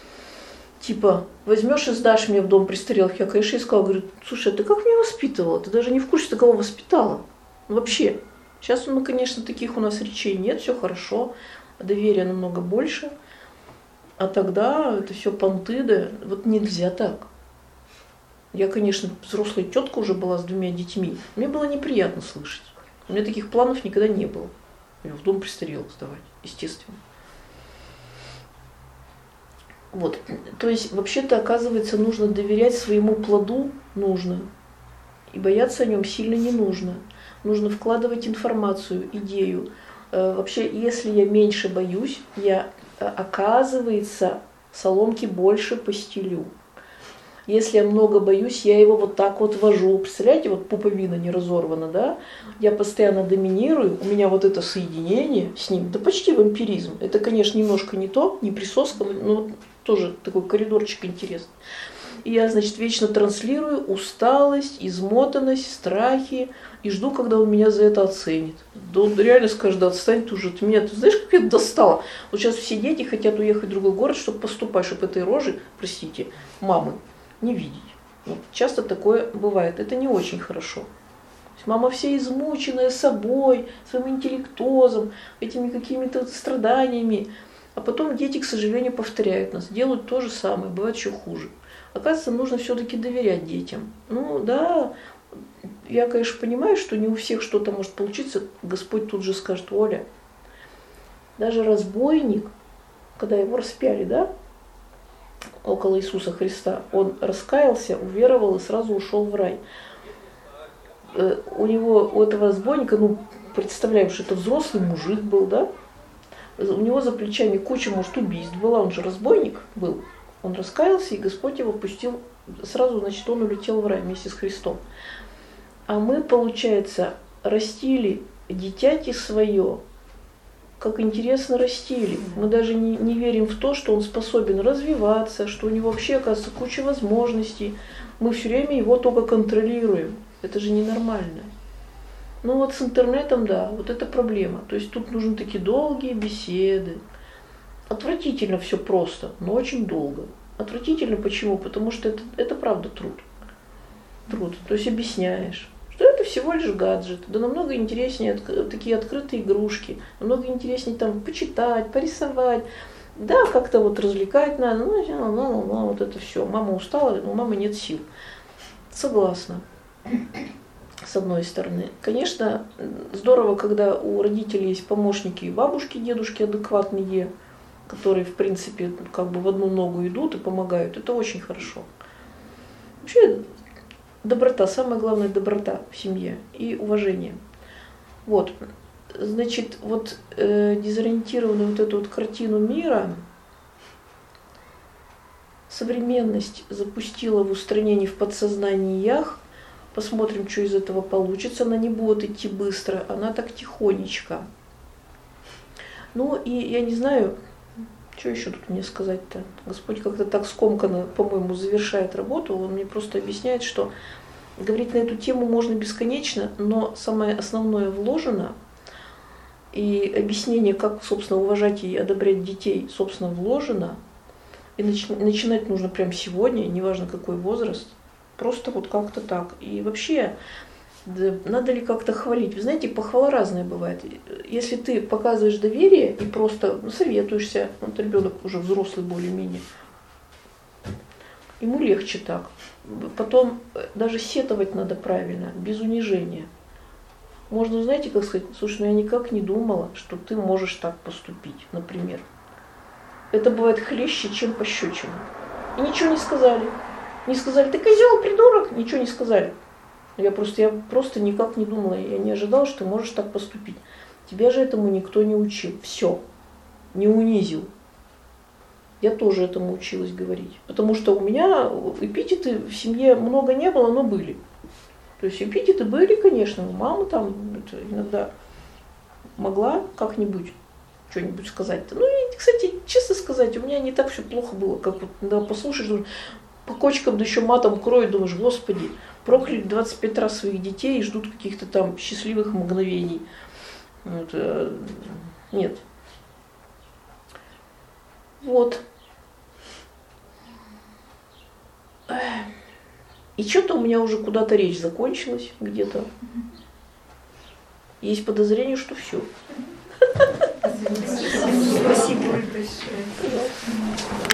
Типа, возьмешь и сдашь меня в дом престарелых. Я, конечно, искала, говорю, слушай, а ты как меня воспитывала? Ты даже не в курсе, ты кого воспитала? Ну, вообще. Сейчас, конечно, таких у нас речей нет, все хорошо, доверия намного больше. А тогда это все понты, да, вот нельзя так. Я, конечно, взрослая тетка уже была с 2 детьми. Мне было неприятно слышать. У меня таких планов никогда не было. В дом престарелых сдавать, естественно. Вот. То есть, вообще-то, оказывается, нужно доверять своему плоду, нужно. И бояться о нем сильно не нужно. Нужно вкладывать информацию, идею. Вообще, если я меньше боюсь, я, оказывается, соломки больше постелю. Если я много боюсь, я его вот так вот вожу. Представляете, вот пуповина не разорвана, да? Я постоянно доминирую, у меня вот это соединение с ним, да почти вампиризм. Это, конечно, немножко не то, не присоска, но тоже такой коридорчик интересный. И я, значит, вечно транслирую усталость, измотанность, страхи и жду, когда он меня за это оценит. Да он реально скажет, да отстань ты уже от меня. Ты знаешь, как я это достала? Вот сейчас все дети хотят уехать в другой город, чтобы поступать, чтобы этой рожи, простите, мамы, не видеть. Вот часто такое бывает. Это не очень хорошо. Мама вся измученная собой, своим интеллектозом, этими какими-то страданиями. А потом дети, к сожалению, повторяют нас, делают то же самое, бывает еще хуже. Оказывается, нужно все-таки доверять детям. Ну да, я, конечно, понимаю, что не у всех что-то может получиться. Господь тут же скажет, Оля, даже разбойник, когда его распяли, да, около Иисуса Христа, он раскаялся, уверовал и сразу ушел в рай. У этого разбойника, представляем, что это взрослый мужик был, да, у него за плечами куча, может, убийств была, он же разбойник был. Он раскаялся, и Господь его пустил, сразу, значит, он улетел в рай вместе с Христом. А мы, получается, растили дитяти свое, как интересно растили. Мы даже не верим в то, что он способен развиваться, что у него вообще, оказывается, куча возможностей. Мы все время его только контролируем. Это же ненормально. Ну вот с интернетом, да, вот это проблема. То есть тут нужны такие долгие беседы. Отвратительно все просто, но очень долго. Отвратительно почему? Потому что это правда труд. То есть объясняешь, что это всего лишь гаджет. Да намного интереснее такие открытые игрушки. Намного интереснее там почитать, порисовать. Да, как-то вот развлекать надо. Вот это все. Мама устала, у мамы нет сил. Согласна. С одной стороны. Конечно, здорово, когда у родителей есть помощники и бабушки, дедушки адекватные, которые, в принципе, как бы в одну ногу идут и помогают. Это очень хорошо. Вообще, доброта, самое главное доброта в семье и уважение. Вот, значит, вот дезориентированную вот эту вот картину мира современность запустила в устранении в подсознаниях. Посмотрим, что из этого получится. Она не будет идти быстро, она так тихонечко. Ну и я не знаю, что еще тут мне сказать-то. Господь как-то так скомканно, по-моему, завершает работу. Он мне просто объясняет, что говорить на эту тему можно бесконечно, но самое основное вложено. И объяснение, как, собственно, уважать и одобрять детей, собственно, вложено. И начинать нужно прямо сегодня, неважно какой возраст. Просто вот как-то так. И вообще, да, надо ли как-то хвалить? Вы знаете, похвала разная бывает. Если ты показываешь доверие и просто советуешься, вот ребенок уже взрослый более-менее, ему легче так. Потом даже сетовать надо правильно, без унижения. Можно, знаете, как сказать, слушай, ну я никак не думала, что ты можешь так поступить, например. Это бывает хлеще, чем пощечина. И ничего не сказали. Не сказали, ты козел, придурок, ничего не сказали. Я просто никак не думала, я не ожидала, что ты можешь так поступить. Тебя же этому никто не учил. Все, не унизил. Я тоже этому училась говорить. Потому что у меня эпитеты в семье много не было, но были. То есть эпитеты были, конечно, мама там иногда могла как-нибудь что-нибудь сказать-то. Ну и, кстати, честно сказать, у меня не так все плохо было, как вот, когда послушаешь, думаешь, по кочкам, да еще матом кроет, думаешь, господи, прокляли 25 раз своих детей и ждут каких-то там счастливых мгновений. Вот, нет. Вот. И что-то у меня уже куда-то речь закончилась где-то. Есть подозрение, что все. Спасибо большое.